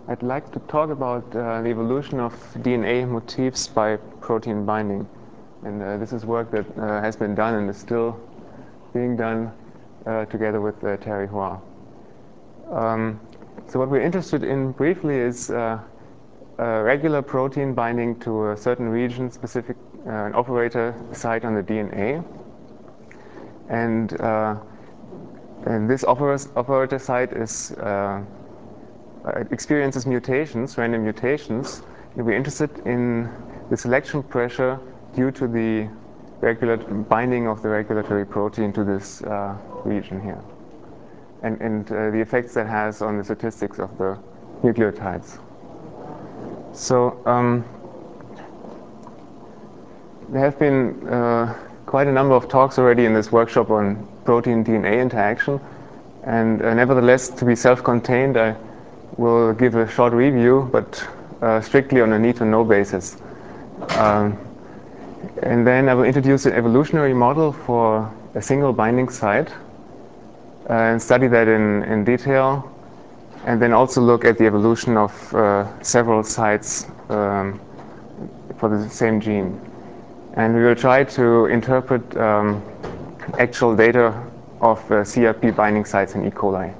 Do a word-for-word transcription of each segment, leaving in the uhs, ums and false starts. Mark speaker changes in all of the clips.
Speaker 1: I'd like to talk about uh, the evolution of D N A motifs by protein binding. And uh, this is work that uh, has been done and is still being done uh, together with uh, Terry Hua. Um, so what we're interested in briefly is uh, uh, regular protein binding to a certain region, specific uh, an operator site on the D N A. And, uh, and this operator site is uh, experiences mutations, random mutations, and we're interested in the selection pressure due to the regular binding of the regulatory protein to this uh, region here, and, and uh, the effects that has on the statistics of the nucleotides. So um, there have been uh, quite a number of talks already in this workshop on protein-D N A interaction, and uh, nevertheless, to be self-contained, I will give a short review, but uh, strictly on a need-to-know basis. Um, and then I will introduce an evolutionary model for a single binding site uh, and study that in, in detail, and then also look at the evolution of uh, several sites um, for the same gene. And we will try to interpret um, actual data of uh, C R P binding sites in E. coli.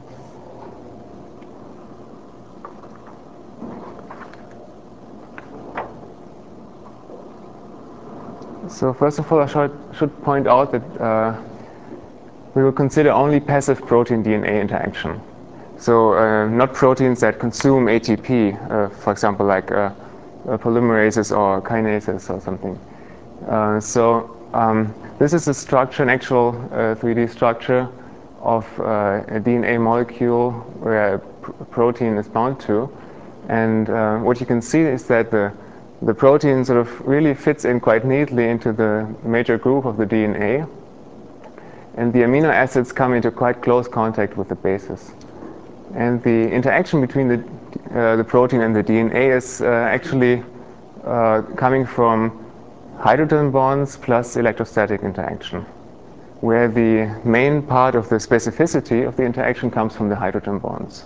Speaker 1: So first of all, I should, should point out that uh, we will consider only passive protein-D N A interaction. So uh, not proteins that consume A T P, uh, for example, like uh, uh, polymerases or kinases or something. Uh, so um, this is a structure, an actual uh, three D structure of uh, a D N A molecule where a pr protein is bound to. And uh, what you can see is that the The protein sort of really fits in quite neatly into the major group of the D N A, and the amino acids come into quite close contact with the bases. And the interaction between the, uh, the protein and the D N A is uh, actually uh, coming from hydrogen bonds plus electrostatic interaction, where the main part of the specificity of the interaction comes from the hydrogen bonds.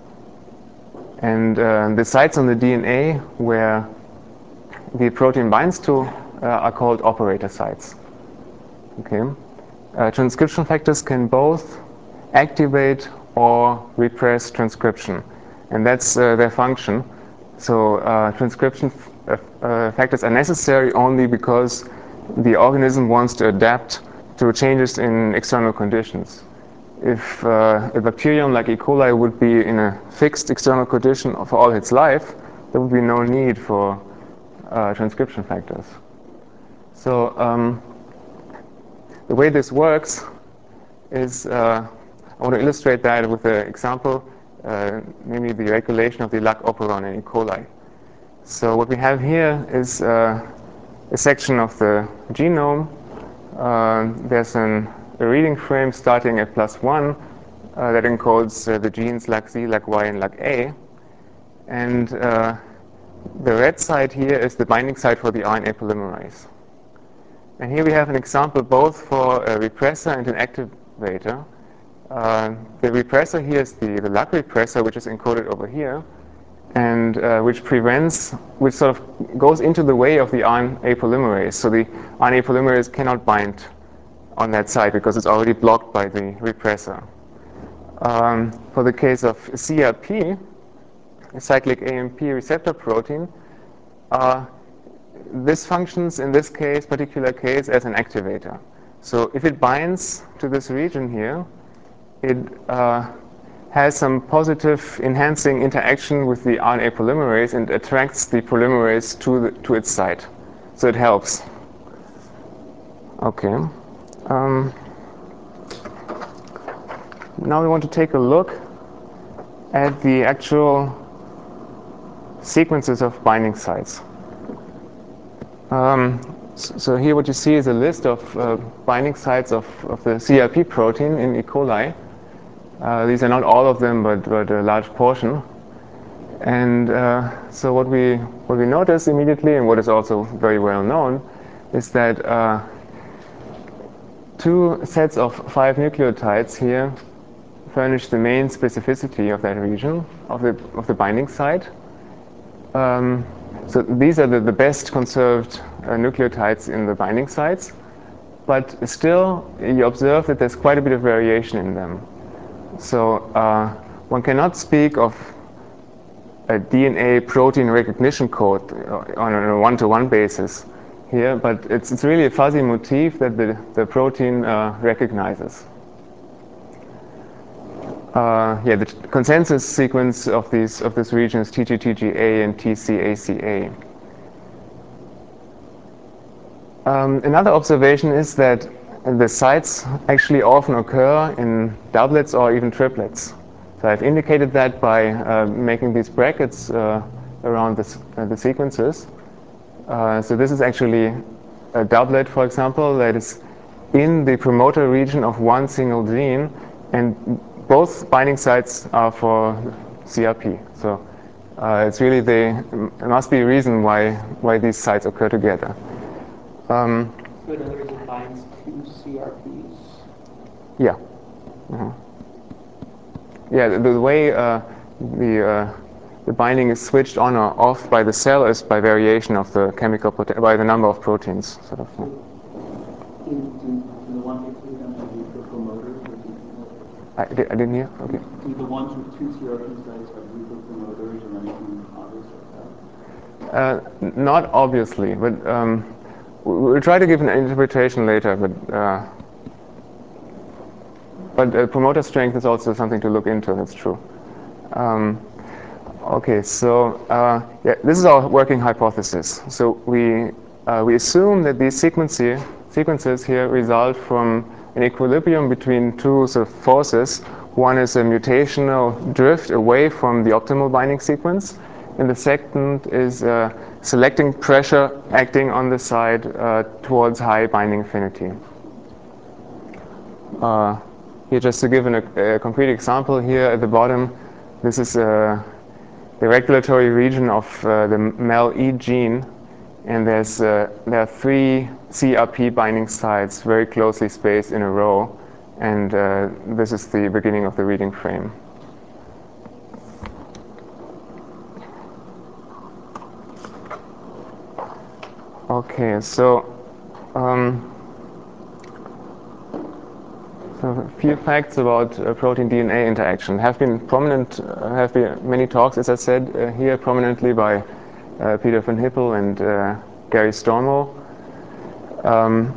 Speaker 1: And uh, the sites on the D N A where the protein binds to uh, are called operator sites. Okay. Uh, transcription factors can both activate or repress transcription, and that's uh, their function. So uh, transcription f uh, factors are necessary only because the organism wants to adapt to changes in external conditions. If uh, a bacterium like E. coli would be in a fixed external condition for all its life, there would be no need for Uh, transcription factors. So um, the way this works is, uh, I want to illustrate that with an example, uh, namely the regulation of the Lac operon in E. coli. So what we have here is uh, a section of the genome. Uh, there's an, a reading frame starting at plus one uh, that encodes uh, the genes Lac Z, Lac Y, and Lac A. And uh, the red side here is the binding site for the R N A polymerase. And here we have an example both for a repressor and an activator. Uh, the repressor here is the, the Lac repressor, which is encoded over here, and uh, which prevents, which sort of goes into the way of the R N A polymerase. So the R N A polymerase cannot bind on that side because it's already blocked by the repressor. Um, for the case of C R P, a cyclic A M P receptor protein, uh, this functions in this case, particular case, as an activator. So if it binds to this region here, it uh, has some positive enhancing interaction with the R N A polymerase and attracts the polymerase to, the, to its site. So it helps. Okay. Um, now we want to take a look at the actual sequences of binding sites. Um, so here what you see is a list of uh, binding sites of, of the C R P protein in E. coli. Uh, these are not all of them, but, but a large portion. And uh, so what we, what we notice immediately, and what is also very well known, is that uh, two sets of five nucleotides here furnish the main specificity of that region, of the, of the binding site. Um, so these are the, the best conserved uh, nucleotides in the binding sites, but still you observe that there's quite a bit of variation in them. So uh, one cannot speak of a D N A protein recognition code on a one-to-one basis here, but it's, it's really a fuzzy motif that the, the protein uh, recognizes. Uh, yeah, the consensus sequence of these of this region is T G T G A and T C A C A. Um, another observation is that the sites actually often occur in doublets or even triplets. So I've indicated that by uh, making these brackets uh, around this, uh, the sequences. Uh, so this is actually a doublet, for example, that is in the promoter region of one single gene, and both binding sites are for C R P. So uh, it's really the, there must be a reason why, why these sites occur together. Um,
Speaker 2: so in other words, it binds two C R Ps?
Speaker 1: Yeah. Uh-huh. Yeah, the, the way uh, the, uh, the binding is switched on or off by the cell is by variation of the chemical, by the number of proteins. Sort of.
Speaker 2: So do, do, do the ones with two have neutral promoters? Or do
Speaker 1: I, I didn't hear? Okay.
Speaker 2: Do the ones with two C R P sites have neutral promoters or anything obvious like that?
Speaker 1: Uh, not obviously, but um, we'll try to give an interpretation later. But uh, but uh, promoter strength is also something to look into. That's true. Um, okay, so uh, yeah, this is our working hypothesis. So we uh, we assume that these sequences sequences here result from an equilibrium between two sort of forces. One is a mutational drift away from the optimal binding sequence, and the second is uh, selecting pressure acting on the side uh, towards high binding affinity. Uh, here, just to give an, a, a concrete example, here at the bottom, this is uh, the regulatory region of uh, the M E L E gene, and there's uh, there are three C R P binding sites very closely spaced in a row, and uh, this is the beginning of the reading frame. Okay, so, um, so a few facts about uh, protein-D N A interaction have been prominent. Uh, have been many talks, as I said, uh, here prominently by uh, Peter van Hippel and uh, Gary Stormo. Um,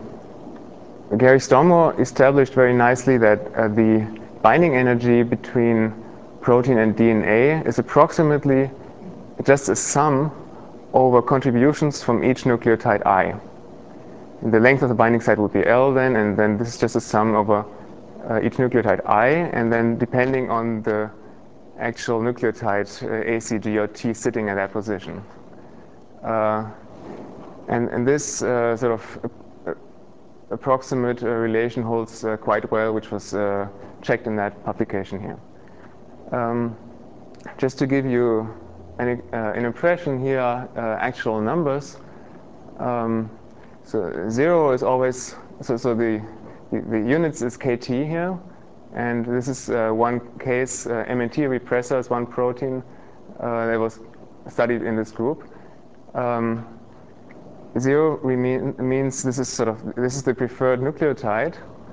Speaker 1: Gary Stormo established very nicely that uh, the binding energy between protein and D N A is approximately just a sum over contributions from each nucleotide I. And the length of the binding site would be L then, and then this is just a sum over uh, each nucleotide I, and then depending on the actual nucleotide uh, A, C, G, or T sitting at that position. Uh, and, and this uh, sort of uh, approximate uh, relation holds uh, quite well, which was uh, checked in that publication here. Um, just to give you an, uh, an impression, here are uh, actual numbers. Um, so zero is always, so, so the, the, the units is K T here, and this is uh, one case, uh, M N T repressor is one protein uh, that was studied in this group. Um, Zero mean, means this is sort of this is the preferred nucleotide,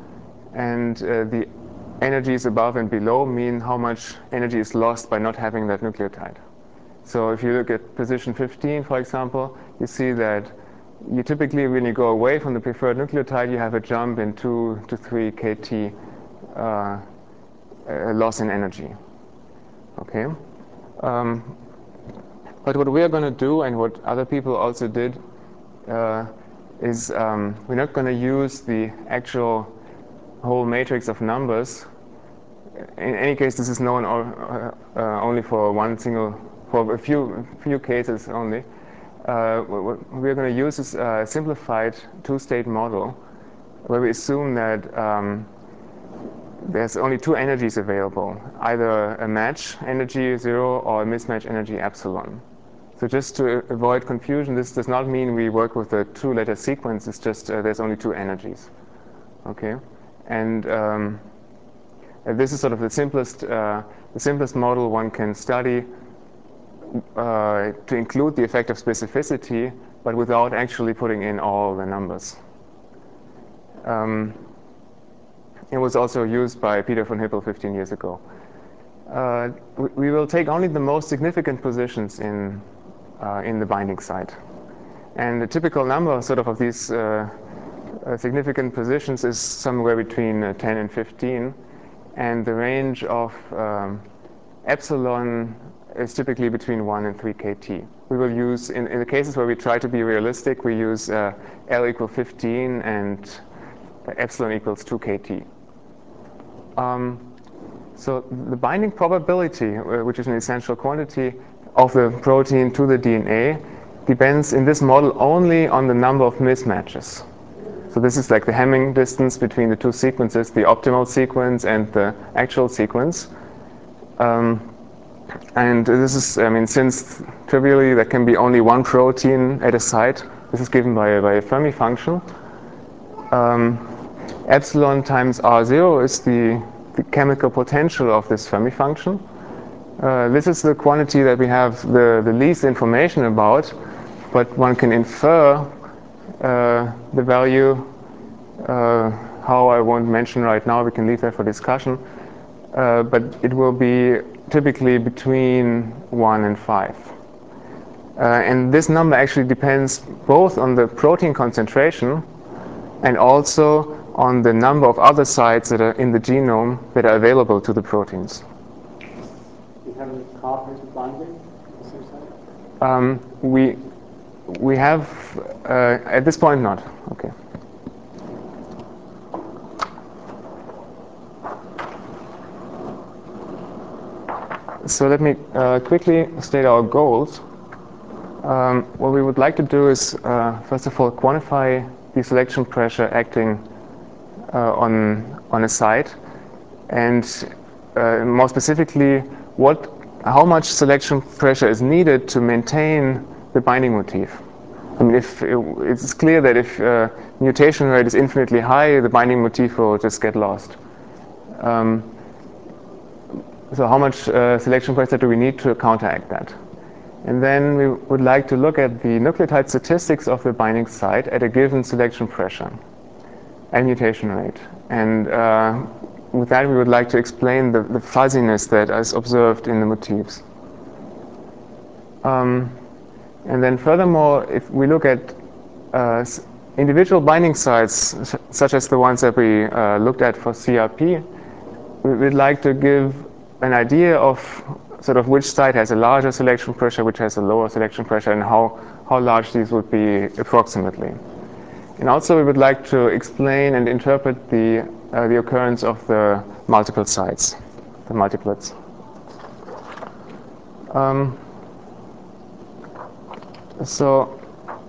Speaker 1: and uh, the energies above and below mean how much energy is lost by not having that nucleotide. So if you look at position fifteen, for example, you see that you typically, when you go away from the preferred nucleotide, you have a jump in two to three K T uh, loss in energy. Okay. Um, but what we are going to do, and what other people also did, uh, is um, we're not going to use the actual whole matrix of numbers. In any case, this is known or, uh, uh, only for one single, for a few few cases only. Uh, what we're going to use is a simplified two-state model, where we assume that um, there's only two energies available, either a match energy zero or a mismatch energy epsilon. So just to avoid confusion, this does not mean we work with a two-letter sequence. It's just uh, there's only two energies. Okay, and um, And this is sort of the simplest, uh, the simplest model one can study uh, to include the effect of specificity, but without actually putting in all the numbers. Um, it was also used by Peter von Hippel fifteen years ago. Uh, we, we will take only the most significant positions in, uh, in the binding site. And the typical number sort of of these uh, uh, significant positions is somewhere between uh, ten and fifteen. And the range of um, epsilon is typically between one and three K T. We will use, in, in the cases where we try to be realistic, we use uh, L equal fifteen and epsilon equals two K T. Um, so the binding probability, uh, which is an essential quantity of the protein to the D N A, depends in this model only on the number of mismatches. So this is like the Hamming distance between the two sequences, the optimal sequence and the actual sequence. Um, and this is, I mean, since trivially there can be only one protein at a site, this is given by, by a Fermi function. Um, epsilon times R zero is the, the chemical potential of this Fermi function. Uh, this is the quantity that we have the, the least information about, but one can infer uh, the value. Uh, how I won't mention right now, we can leave that for discussion. Uh, but it will be typically between one and five. Uh, and this number actually depends both on the protein concentration and also on the number of other sites that are in the genome that are available to the proteins.
Speaker 2: Do you have any cooperative binding?
Speaker 1: Um, we, we have, uh, at this point, not. Okay. So let me uh, quickly state our goals. Um, what we would like to do is, uh, first of all, quantify the selection pressure acting uh, on, on a site, and uh, more specifically, what, how much selection pressure is needed to maintain the binding motif. I mean, if it, it's clear that if uh, mutation rate is infinitely high, the binding motif will just get lost. Um, so how much uh, selection pressure do we need to counteract that? And then we would like to look at the nucleotide statistics of the binding site at a given selection pressure and mutation rate. And uh, with that, we would like to explain the, the fuzziness that is observed in the motifs. Um, and then furthermore, if we look at uh, individual binding sites, such as the ones that we uh, looked at for C R P, we'd like to give an idea of sort of which site has a larger selection pressure, which has a lower selection pressure, and how, how large these would be approximately. And also we would like to explain and interpret the, uh, the occurrence of the multiple sites, the multiplets. Um, so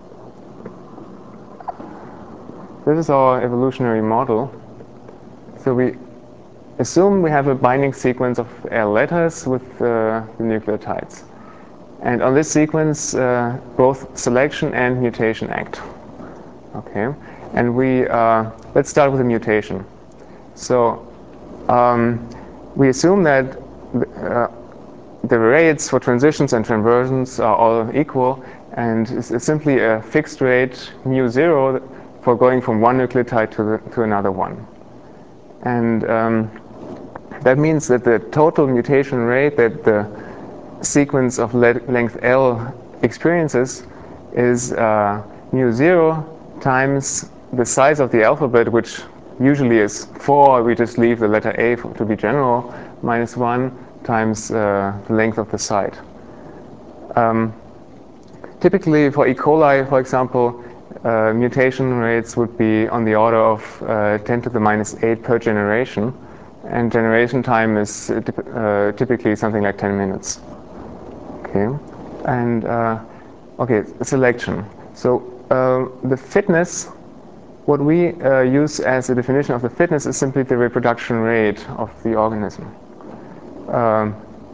Speaker 1: this is our evolutionary model. So we assume we have a binding sequence of L letters with uh, the nucleotides. And on this sequence, uh, both selection and mutation act. Okay, and we uh, let's start with the mutation. So um, we assume that uh, the rates for transitions and transversions are all equal, and it's simply a fixed rate mu zero for going from one nucleotide to the, to another one. And um, that means that the total mutation rate that the sequence of length L experiences is uh, mu zero times the size of the alphabet, which usually is four. We just leave the letter A to be general, minus one times uh, the length of the site. Um, typically for E. coli, for example, uh, mutation rates would be on the order of uh, ten to the minus eight per generation, and generation time is uh, typically something like ten minutes. Okay, and uh, okay, selection. So uh, the fitness, what we uh, use as a definition of the fitness is simply the reproduction rate of the organism. Um,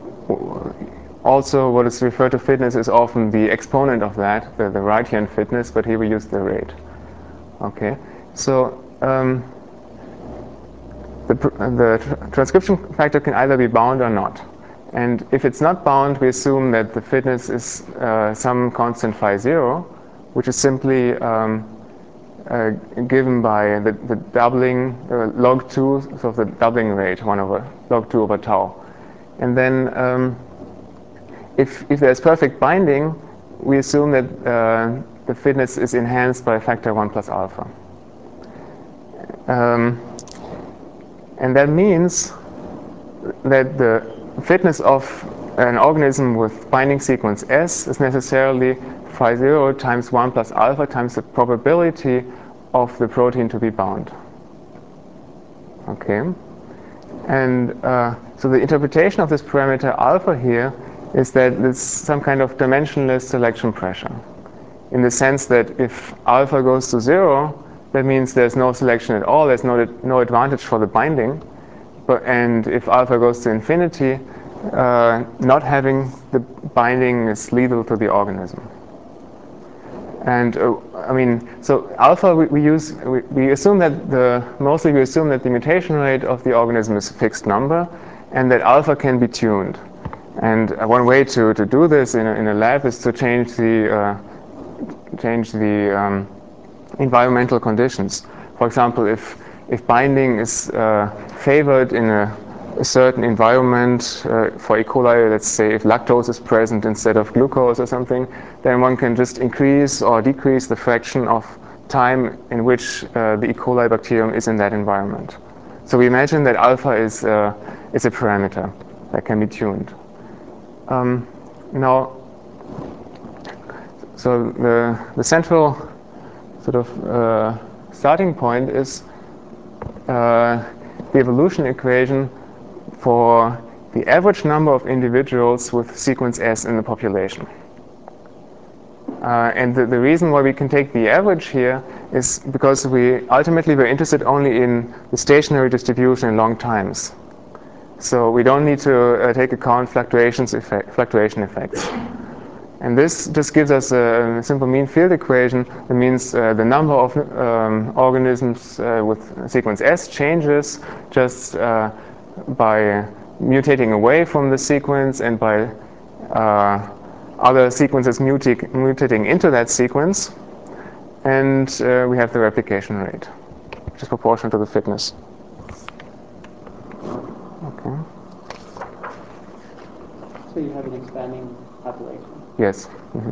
Speaker 1: also, what is referred to fitness is often the exponent of that, the, the Wrightian fitness, but here we use the rate. Okay, so um, the, the tr transcription factor can either be bound or not. And if it's not bound, we assume that the fitness is uh, some constant phi zero, which is simply um, uh, given by the, the doubling, uh, log two, so the doubling rate, one over log two over tau. And then um, if, if there's perfect binding, we assume that uh, the fitness is enhanced by a factor one plus alpha. Um, and that means that the fitness of an organism with binding sequence S is necessarily phi zero times one plus alpha times the probability of the protein to be bound. Okay, and uh, so the interpretation of this parameter alpha here is that it's some kind of dimensionless selection pressure, in the sense that if alpha goes to zero, that means there's no selection at all, there's no, no advantage for the binding. But, and if alpha goes to infinity, uh, not having the binding is lethal to the organism. And uh, I mean, so alpha we, we use, we, we assume that the, mostly we assume that the mutation rate of the organism is a fixed number and that alpha can be tuned. And uh, one way to, to do this in a, in a lab is to change the, uh, change the um, environmental conditions. For example, if if binding is uh, favored in a, a certain environment, uh, for E. coli, let's say if lactose is present instead of glucose or something, then one can just increase or decrease the fraction of time in which uh, the E. coli bacterium is in that environment. So we imagine that alpha is, uh, is a parameter that can be tuned. Um, now, so the, the central sort of uh, starting point is uh, the evolution equation for the average number of individuals with sequence S in the population. Uh, and the, the reason why we can take the average here is because we ultimately we're interested only in the stationary distribution in long times. So we don't need to uh, take account fluctuations effect, fluctuation effects. And this just gives us a simple mean field equation that means uh, the number of um, organisms uh, with sequence S changes just uh, by mutating away from the sequence and by uh, other sequences muti mutating into that sequence. And uh, we have the replication rate, which is proportional to the fitness. Okay.
Speaker 3: So you have an expanding population?
Speaker 1: Yes. Mm-hmm.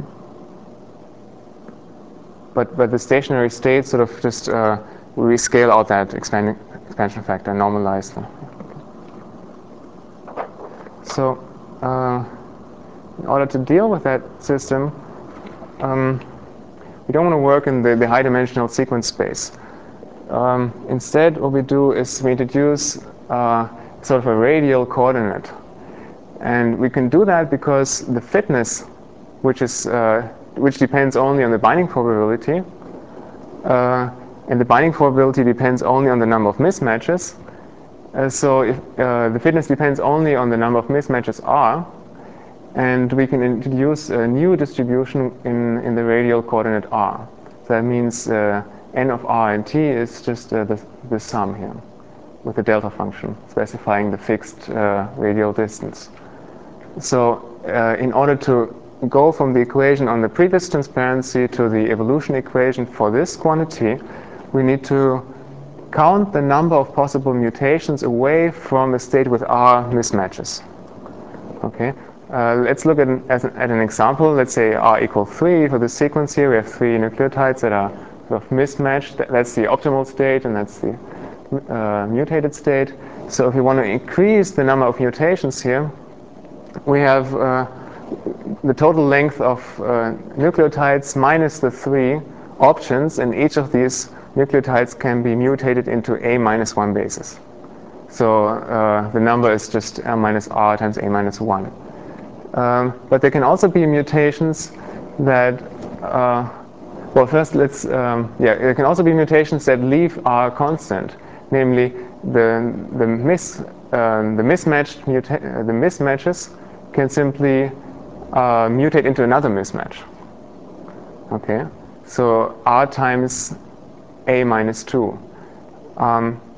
Speaker 1: But, but the stationary state sort of just, uh, we scale out that expanding, expansion factor, normalize them. So uh, in order to deal with that system, um, we don't want to work in the, the high dimensional sequence space. Um, instead, what we do is we introduce uh, sort of a radial coordinate. And we can do that because the fitness, which is uh, which depends only on the binding probability, uh, and the binding probability depends only on the number of mismatches. Uh, so if uh, the fitness depends only on the number of mismatches R, and we can introduce a new distribution in, in the radial coordinate R. So that means uh, n of R and T is just uh, the, the sum here with the delta function specifying the fixed uh, radial distance. So uh, in order to go from the equation on the previous transparency to the evolution equation for this quantity, we need to count the number of possible mutations away from a state with R mismatches. Okay, uh, let's look at an, as an, at an example. Let's say R equals three for the sequence here. We have three nucleotides that are sort of mismatched. That's the optimal state, and that's the uh, mutated state. So if we want to increase the number of mutations here, we have uh, the total length of uh, nucleotides minus the three options, and each of these nucleotides can be mutated into A minus one bases. So uh, the number is just L minus R times A minus one. Um, but there can also be mutations that, uh, well, first let's, um, yeah, there can also be mutations that leave R constant, namely the the mis uh, the mismatched muta uh, the mismatches can simply uh, mutate into another mismatch. Okay, so R times A minus two. Um,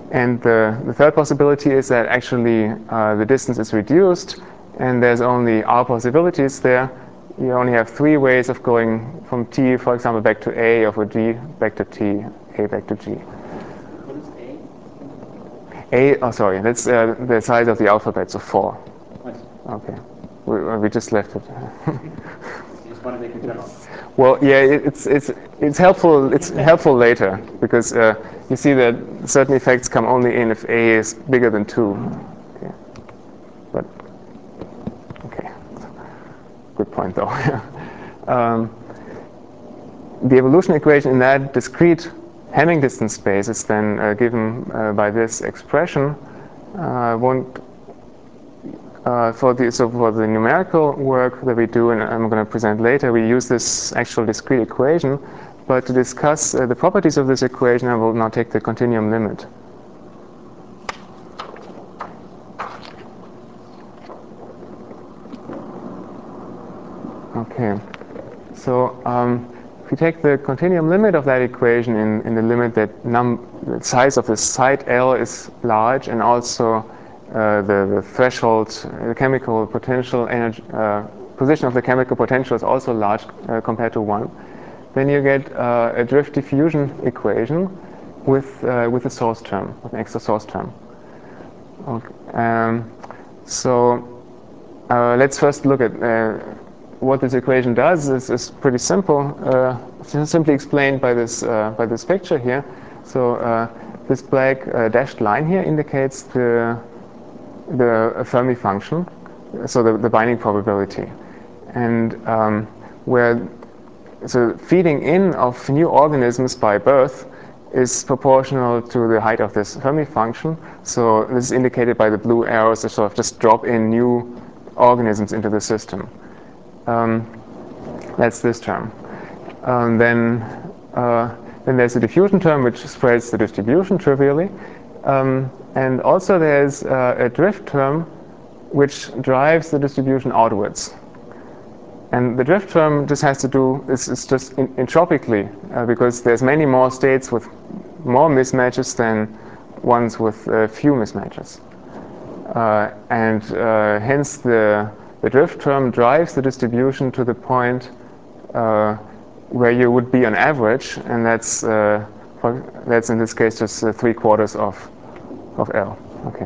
Speaker 1: And the, the third possibility is that actually uh, the distance is reduced and there's only r possibilities there. You only have three ways of going from t, for example, back to a, or for g back to t, a back to g.
Speaker 3: What is A?
Speaker 1: A, oh sorry, that's uh, the size of the alphabet, so four.
Speaker 3: I see.
Speaker 1: Okay, we, we just left it.
Speaker 3: You just want to make a general.
Speaker 1: Well, yeah, it, it's it's it's helpful. It's helpful later because uh, you see that certain effects come only in if a is bigger than two. Okay, but okay, good point though. um, the evolution equation in that discrete Hamming distance space is then uh, given uh, by this expression. Uh, won't Uh, for the so for the numerical work that we do, and I'm going to present later, we use this actual discrete equation. But to discuss uh, the properties of this equation, I will now take the continuum limit. Okay, so um, if you take the continuum limit of that equation in, in the limit that num the size of the site L is large, and also uh, the, the threshold, uh, the chemical potential energy, uh, position of the chemical potential is also large uh, compared to one, then you get uh, a drift diffusion equation with uh, with a source term, with an extra source term. Okay. Um, so uh, let's first look at uh, what this equation does. Is is pretty simple. Uh, it's simply explained by this uh, by this picture here. So uh, this black uh, dashed line here indicates the the Fermi function, so the, the binding probability, and um, where so feeding in of new organisms by birth is proportional to the height of this Fermi function. So this is indicated by the blue arrows that sort of just drop in new organisms into the system. Um, that's this term. Um, then, uh, then there's the diffusion term, which spreads the distribution trivially. Um, and also there's uh, a drift term, which drives the distribution outwards. And the drift term just has to do, is, is just in, entropically, uh, because there's many more states with more mismatches than ones with uh, few mismatches. Uh, and uh, hence the, the drift term drives the distribution to the point uh, where you would be on average, and that's, uh, for, that's in this case just uh, three quarters of, of L. Okay.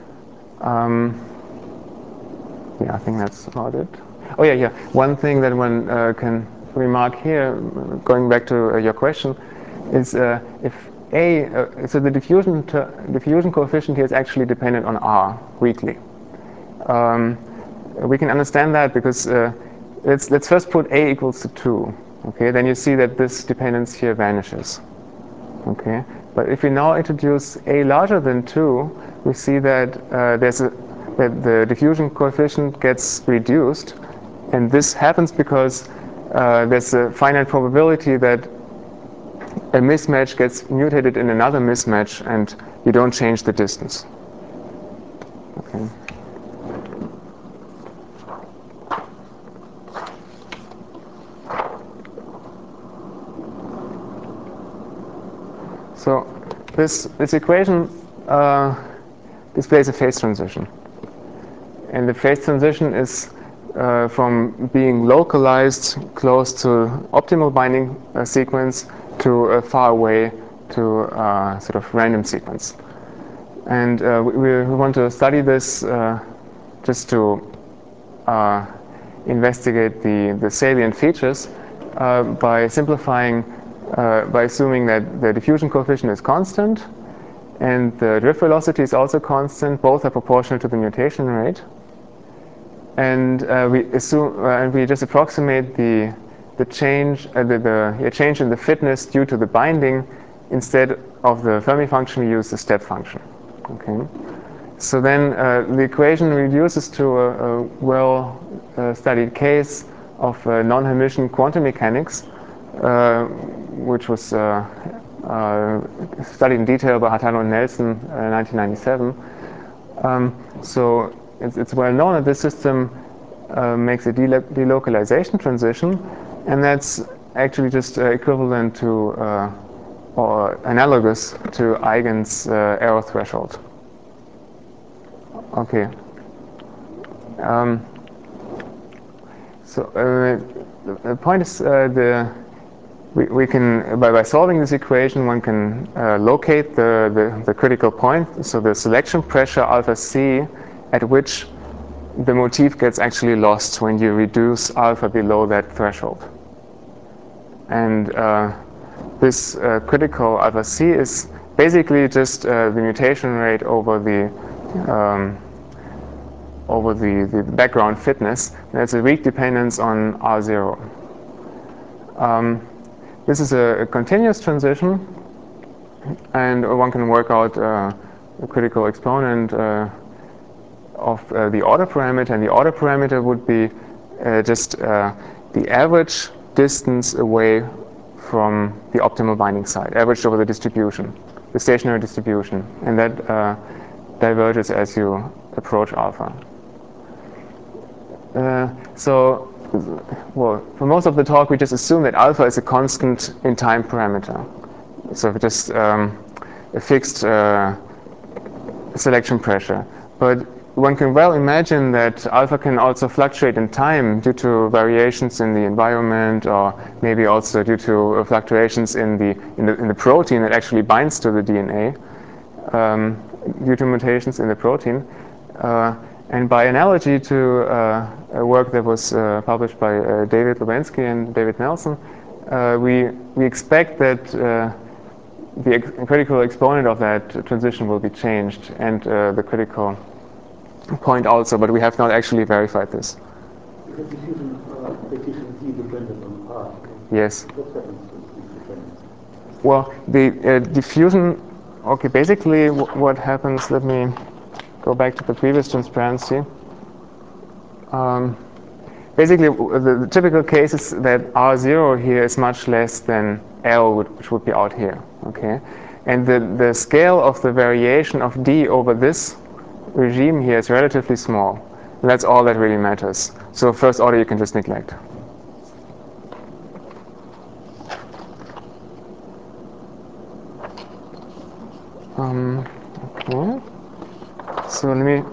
Speaker 1: Um, yeah, I think that's about it. Oh yeah, yeah. One thing that one uh, can remark here, going back to uh, your question, is uh, if A, uh, so the diffusion diffusion coefficient here is actually dependent on R weakly. Um, we can understand that because uh, let's let's first put A equals to two. Okay, then you see that this dependence here vanishes. Okay, but if we now introduce A larger than two, we see that uh, there's a that the diffusion coefficient gets reduced. And this happens because uh, there's a finite probability that a mismatch gets mutated in another mismatch and you don't change the distance. Okay. So this, this equation uh, displays a phase transition. And the phase transition is Uh, from being localized close to optimal binding uh, sequence to uh, far away to uh, sort of random sequence. And uh, we, we want to study this uh, just to uh, investigate the, the salient features uh, by simplifying, uh, by assuming that the diffusion coefficient is constant and the drift velocity is also constant. Both are proportional to the mutation rate. And uh, we assume, uh, and we just approximate the the change, uh, the, the yeah, change in the fitness due to the binding. Instead of the Fermi function, we use the step function. Okay. So then uh, the equation reduces to a, a well-studied uh, case of uh, non-Hermitian quantum mechanics, uh, which was uh, uh, studied in detail by Hatano and Nelson in uh, nineteen ninety-seven. Um, so it's, it's well known that this system uh, makes a delo delocalization transition, and that's actually just uh, equivalent to uh, or analogous to Eigen's uh, error threshold. Okay. Um, so uh, the point is uh, the we, we can by, by solving this equation one can uh, locate the, the the critical point. So the selection pressure alpha c at which the motif gets actually lost when you reduce alpha below that threshold. And uh, this uh, critical alpha c is basically just uh, the mutation rate over the um, over the, the background fitness. That's a weak dependence on R zero. Um, this is a, a continuous transition, and one can work out uh, a critical exponent uh, of uh, the order parameter, and the order parameter would be uh, just uh, the average distance away from the optimal binding site, averaged over the distribution, the stationary distribution, and that uh, diverges as you approach alpha. Uh, so, well, for most of the talk, we just assume that alpha is a constant in time parameter. So if just um, a fixed uh, selection pressure. But one can well imagine that alpha can also fluctuate in time due to variations in the environment, or maybe also due to uh, fluctuations in the, in the in the protein that actually binds to the D N A, um, due to mutations in the protein. Uh, and by analogy to uh, a work that was uh, published by uh, David Lubensky and David Nelson, uh, we we expect that uh, the ex critical exponent of that transition will be changed, and uh, the critical point also, but we have not actually verified this.
Speaker 2: Is the diffusion, uh, diffusion D dependent on R?
Speaker 1: Yes.
Speaker 2: What happens with this dependence?
Speaker 1: Well, the uh, diffusion, okay, basically w what happens, let me go back to the previous transparency. Um, basically, the, the typical case is that R zero here is much less than L, which would be out here, okay? And the, the scale of the variation of D over this regime here is relatively small. And that's all that really matters. So first order you can just neglect. Um, okay. So let me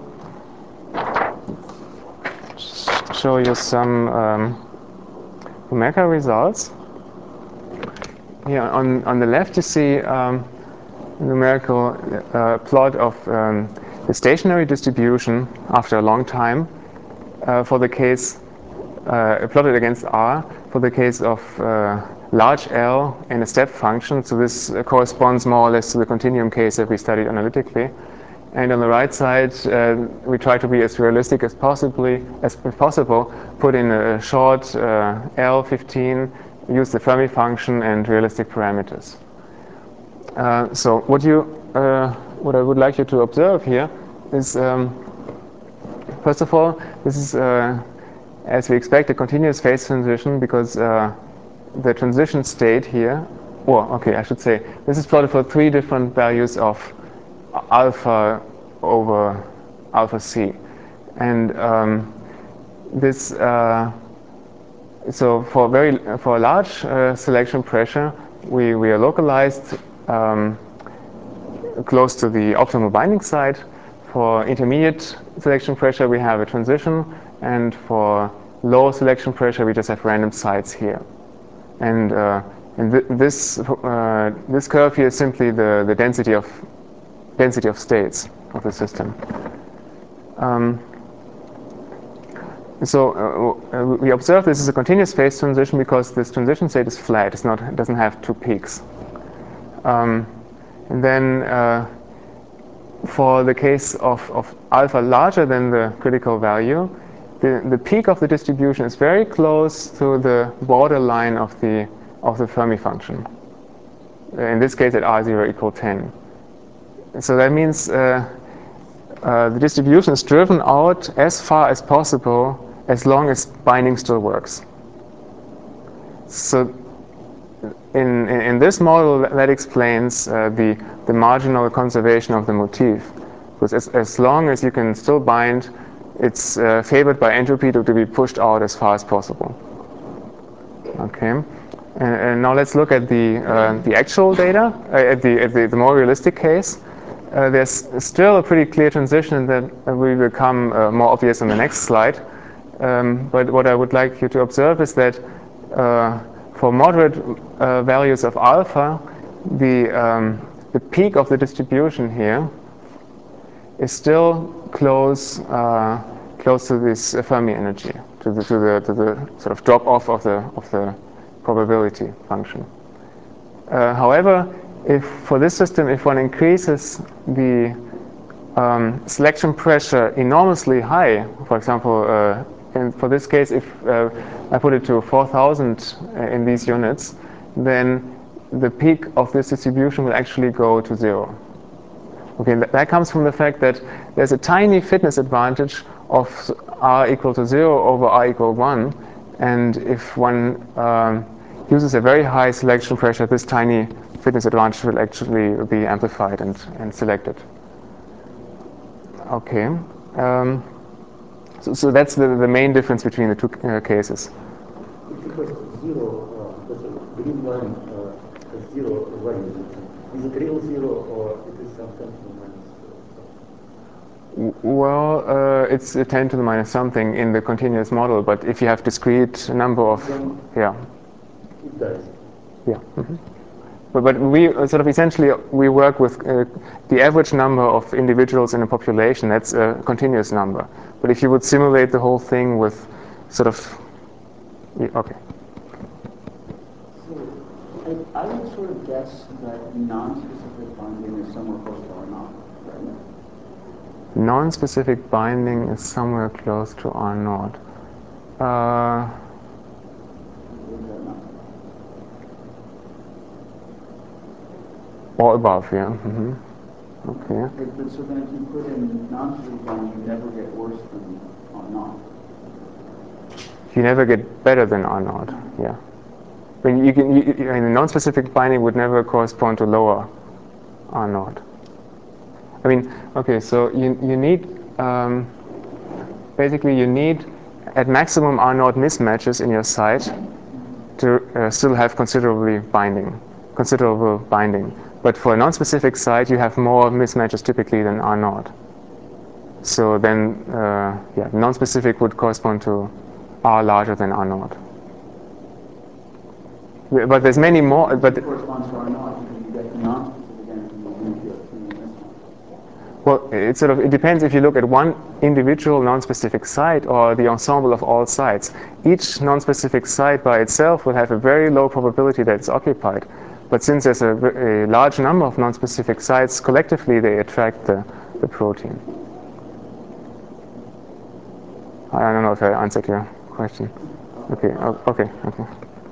Speaker 1: show you some um, numerical results. Here on, on the left you see um, a numerical uh, plot of um, the stationary distribution after a long time uh, for the case uh, plotted against R for the case of uh, large L and a step function. So this uh, corresponds more or less to the continuum case that we studied analytically. And on the right side, uh, we try to be as realistic as possibly as possible. Put in a short uh, L fifteen, use the Fermi function and realistic parameters. Uh, so what you, uh, what I would like you to observe here is, um, first of all, this is, uh, as we expect, a continuous phase transition because uh, the transition state here, or okay, I should say, this is plotted for three different values of alpha over alpha c, and um, this uh, so for very for a large uh, selection pressure we we are localized um, close to the optimal binding site. For intermediate selection pressure we have a transition, and for low selection pressure we just have random sites here, and uh, and th this uh, this curve here is simply the the density of density of states of the system. Um, so uh, we observe this is a continuous phase transition because this transition state is flat. It's not, it doesn't have two peaks. Um, and then uh, for the case of, of alpha larger than the critical value, the, the peak of the distribution is very close to the borderline of the of the Fermi function. In this case, at R zero equal ten. So that means uh, uh, the distribution is driven out as far as possible as long as binding still works. So in, in, in this model, that explains uh, the, the marginal conservation of the motif. Because as, as long as you can still bind, it's uh, favored by entropy to, to be pushed out as far as possible. Okay. And, and now let's look at the uh, the actual data, uh, at, the, at the the more realistic case. Uh, there's still a pretty clear transition that will become uh, more obvious on the next slide. Um, but what I would like you to observe is that uh, for moderate uh, values of alpha, the um, the peak of the distribution here is still close uh, close to this Fermi energy, to the to the to the sort of drop off of the of the probability function. Uh, however, if for this system, if one increases the um, selection pressure enormously high, for example, uh, in, for this case, if uh, I put it to four thousand uh, in these units, then the peak of this distribution will actually go to zero. Okay, that, that comes from the fact that there's a tiny fitness advantage of r equal to zero over r equal one, and if one um, uses a very high selection pressure, this tiny fitness advantage will actually be amplified and, and selected. Okay, um, so, so that's the, the main difference between the two uh, cases.
Speaker 2: If it was zero, uh, because the green line uh, has zero value, is it real zero or it is some ten to the minus?
Speaker 1: Well, uh, it's a ten to the minus something in the continuous model, but if you have discrete number of,
Speaker 2: then
Speaker 1: yeah.
Speaker 2: it does.
Speaker 1: Yeah. Mm-hmm. But, but we uh, sort of essentially we work with uh, the average number of individuals in a population. That's a continuous number. But if you would simulate the whole thing with sort of, yeah, okay.
Speaker 2: So I, I would sort of guess that non-specific binding is somewhere close to R naught, right?
Speaker 1: Non-specific binding is somewhere close to R naught. Uh, or above, yeah. Mm-hmm. Okay.
Speaker 2: But, but so then if you put in non-specific binding, you never get worse than R naught.
Speaker 1: You never get better than R naught, yeah. I mean, you can, you, I mean, non-specific binding would never correspond to lower R naught. I mean, okay, so you you need um, basically you need at maximum R naught mismatches in your site to uh, still have considerably binding, considerable binding. But for a non-specific site, you have more mismatches typically than R naught. So then, uh, yeah, non-specific would correspond to R larger than R naught. But there's many more. But
Speaker 2: it corresponds to R naught because you get the non-specific energy even if you have three mismatches.
Speaker 1: Well, it sort of it depends if you look at one individual non-specific site or the ensemble of all sites. Each non-specific site by itself will have a very low probability that it's occupied. But since there's a, a large number of non-specific sites, collectively they attract the, the protein. I don't know if I answered your question. Okay, oh, okay, okay.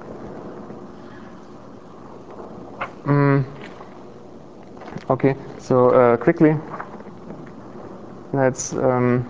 Speaker 1: Mm, okay, so uh, quickly, let's um,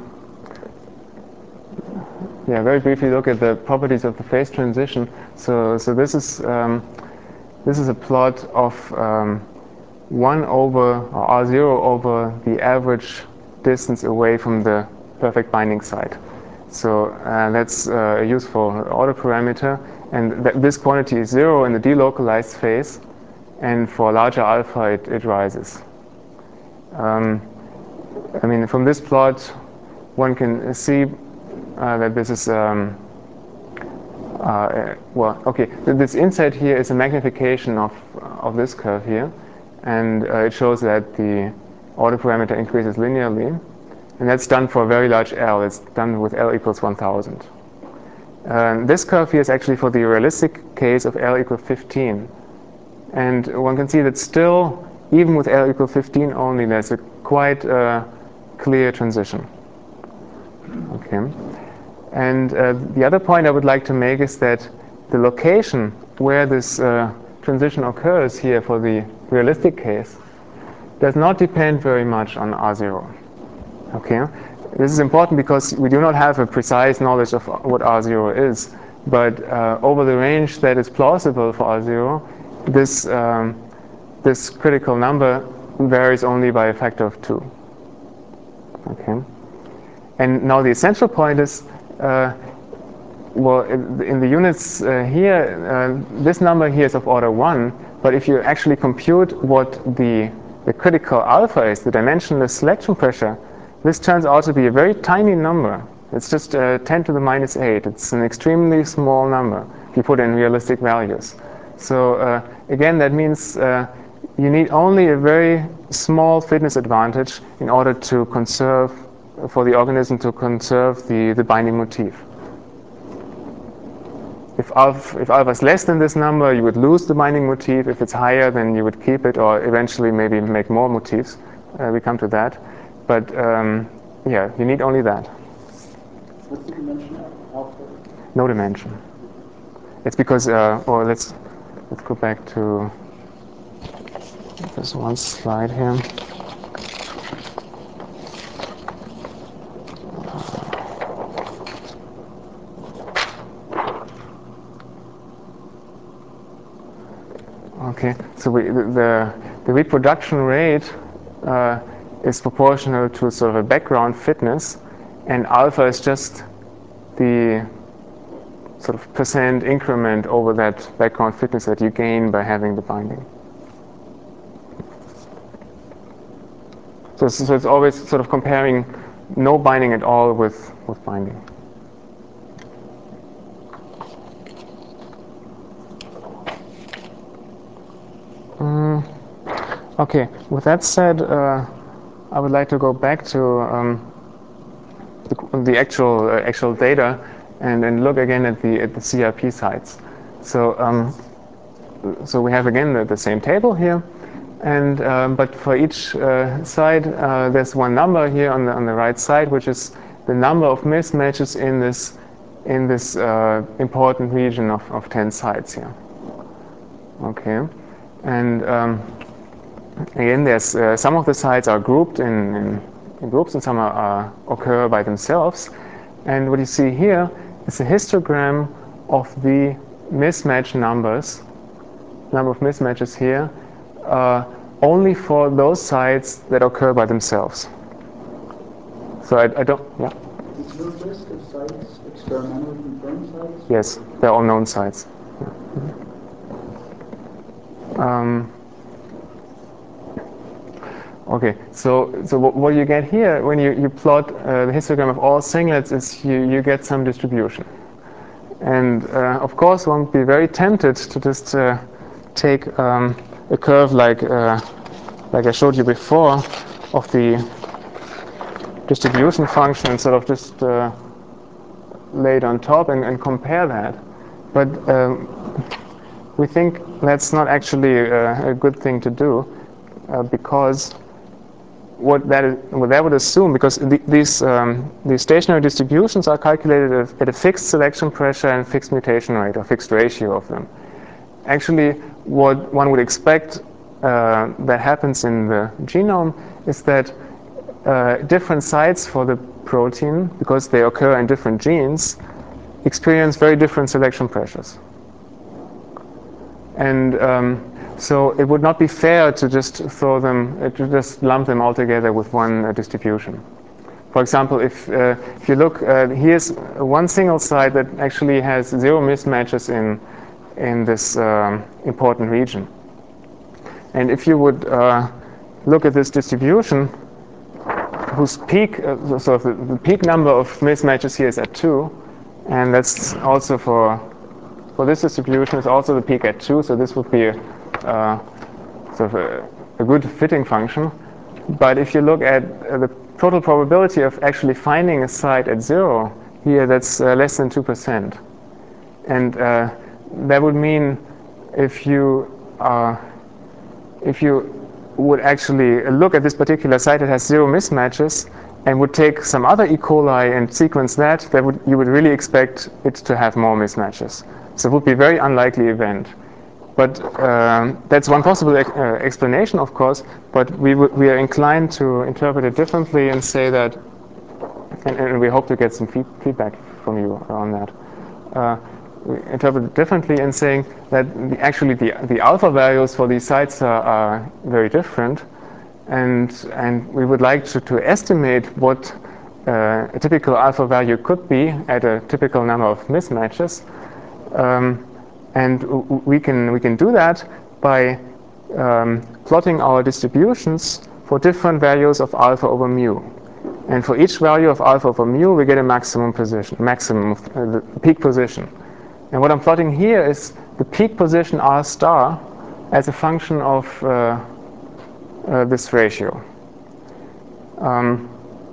Speaker 1: yeah, very briefly look at the properties of the phase transition. So, so this is um, this is a plot of um, one over or R zero over the average distance away from the perfect binding site. So uh, that's uh, a useful autoparameter, and th this quantity is zero in the delocalized phase, and for larger alpha it, it rises. Um, I mean, from this plot, one can see uh, that this is um, uh, well, okay. This inset here is a magnification of of this curve here, and uh, it shows that the autoparameter increases linearly, and that's done for a very large L. It's done with L equals one thousand. Uh, this curve here is actually for the realistic case of L equals fifteen, and one can see that still, even with L equals fifteen only, there's a quite uh, clear transition. Okay. And uh, the other point I would like to make is that the location where this uh, transition occurs here for the realistic case does not depend very much on R zero. Okay, this is important because we do not have a precise knowledge of what R zero is, but uh, over the range that is plausible for R zero, this um, this critical number varies only by a factor of two. Okay, and now the essential point is uh, well, in the units uh, here, uh, this number here is of order one, but if you actually compute what the, the critical alpha is, the dimensionless selection pressure, this turns out to be a very tiny number. It's just uh, ten to the minus eight. It's an extremely small number if you put in realistic values. So uh, again, that means uh, you need only a very small fitness advantage in order to conserve, for the organism to conserve the, the binding motif. If alpha, if alpha is less than this number, you would lose the binding motif. If it's higher, then you would keep it, or eventually maybe make more motifs. Uh, we come to that. But um, yeah, you need only that.
Speaker 2: What's the dimension of alpha?
Speaker 1: No dimension. It's because, uh, or let's let's go back to this one slide here. Okay, so we, the, the reproduction rate uh, is proportional to sort of a background fitness, and alpha is just the sort of percent increment over that background fitness that you gain by having the binding. So, so it's always sort of comparing no binding at all with, with binding. Mm, okay, with that said, uh, I would like to go back to um, the, the actual uh, actual data and, and look again at the at the C R P sites. So um, so we have again the, the same table here, and um, but for each uh, site uh, there's one number here on the on the right side, which is the number of mismatches in this in this uh, important region of, of ten sites here. Okay, and um, again, there's uh, some of the sites are grouped in, in, in groups, and some are, uh, occur by themselves. And what you see here is a histogram of the mismatch numbers, number of mismatches here, uh, only for those sites that occur by themselves. So I, I don't, yeah.
Speaker 2: Is your list of sites experimentally confirmed sites?
Speaker 1: Yes, they're all known sites. Um, Okay, so so what you get here when you, you plot uh, the histogram of all singlets is you, you get some distribution. And uh, of course one would be very tempted to just uh, take um, a curve like, uh, like I showed you before of the distribution function and sort of just uh, lay it on top and, and compare that. But um, we think that's not actually a, a good thing to do uh, because What that, is, what that would assume, because the, these, um, these stationary distributions are calculated at, at a fixed selection pressure and fixed mutation rate, or fixed ratio of them. Actually, what one would expect uh, that happens in the genome is that uh, different sites for the protein, because they occur in different genes, experience very different selection pressures. And um, so it would not be fair to just throw them, uh, to just lump them all together with one uh, distribution. For example, if, uh, if you look, uh, here's one single site that actually has zero mismatches in, in this um, important region. And if you would uh, look at this distribution, whose peak, uh, so the, the peak number of mismatches here is at two, and that's also for For this distribution is also the peak at two, so this would be a, uh, sort of a, a good fitting function. But if you look at uh, the total probability of actually finding a site at zero, here that's uh, less than two percent. And uh, that would mean if you, uh, if you would actually look at this particular site that has zero mismatches and would take some other E. coli and sequence that, that would, you would really expect it to have more mismatches. So it would be a very unlikely event. But um, that's one possible uh, explanation, of course, but we, we are inclined to interpret it differently and say that, and, and we hope to get some feed feedback from you on that. Uh, we interpret it differently in saying that the, actually the, the alpha values for these sites are, are very different, and, and we would like to, to estimate what uh, a typical alpha value could be at a typical number of mismatches. Um, and we can, we can do that by um, plotting our distributions for different values of alpha over mu. And for each value of alpha over mu, we get a maximum position, maximum of, uh, the peak position. And what I'm plotting here is the peak position R star as a function of uh, uh, this ratio. Um,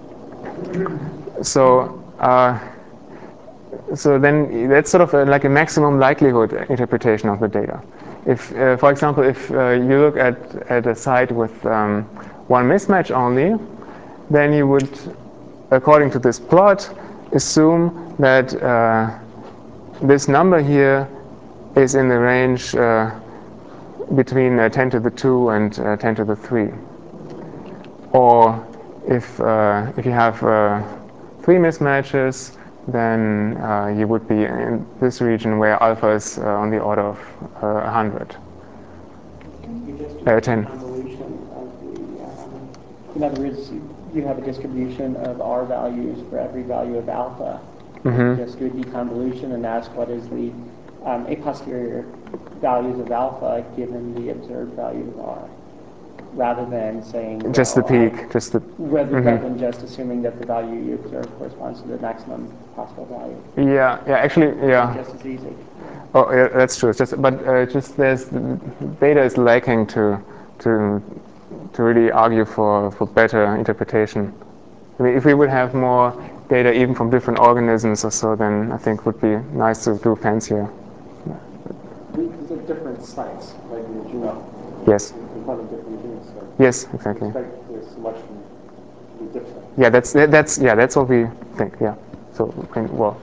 Speaker 1: so, uh, so then that's sort of a, like a maximum likelihood interpretation of the data. If, uh, for example, if uh, you look at, at a site with um, one mismatch only, then you would, according to this plot, assume that uh, this number here is in the range uh, between uh, ten to the two and uh, ten to the three. Or if, uh, if you have uh, three mismatches, then uh, you would be in this region where alpha is uh, on the order of uh, one hundred.
Speaker 4: You just
Speaker 1: Uh, ten.
Speaker 4: convolution of the, um, in other words, you have a distribution of R values for every value of alpha.
Speaker 1: Mm-hmm.
Speaker 4: Just do a deconvolution and ask what is the um, a posterior values of alpha given the observed value of R, rather than saying
Speaker 1: Just
Speaker 4: well,
Speaker 1: the peak,
Speaker 4: I,
Speaker 1: just the.
Speaker 4: rather,
Speaker 1: Mm-hmm.
Speaker 4: rather than just assuming that the value you observe corresponds to the maximum possible value.
Speaker 1: Yeah, yeah, actually, yeah.
Speaker 4: Just as easy.
Speaker 1: Oh, yeah, that's true. It's just, but uh, just there's data is lacking to to to really argue for for better interpretation. I mean, if we would have more data even from different organisms or so, then I think it would be nice to do fancier.
Speaker 3: These are different sites, like in the genome.
Speaker 1: Yes.
Speaker 3: In front of different genes. So
Speaker 1: Yes, exactly.
Speaker 3: you expect the selection to be different.
Speaker 1: Yeah, that's that's yeah, that's what we think. Yeah. So and, well.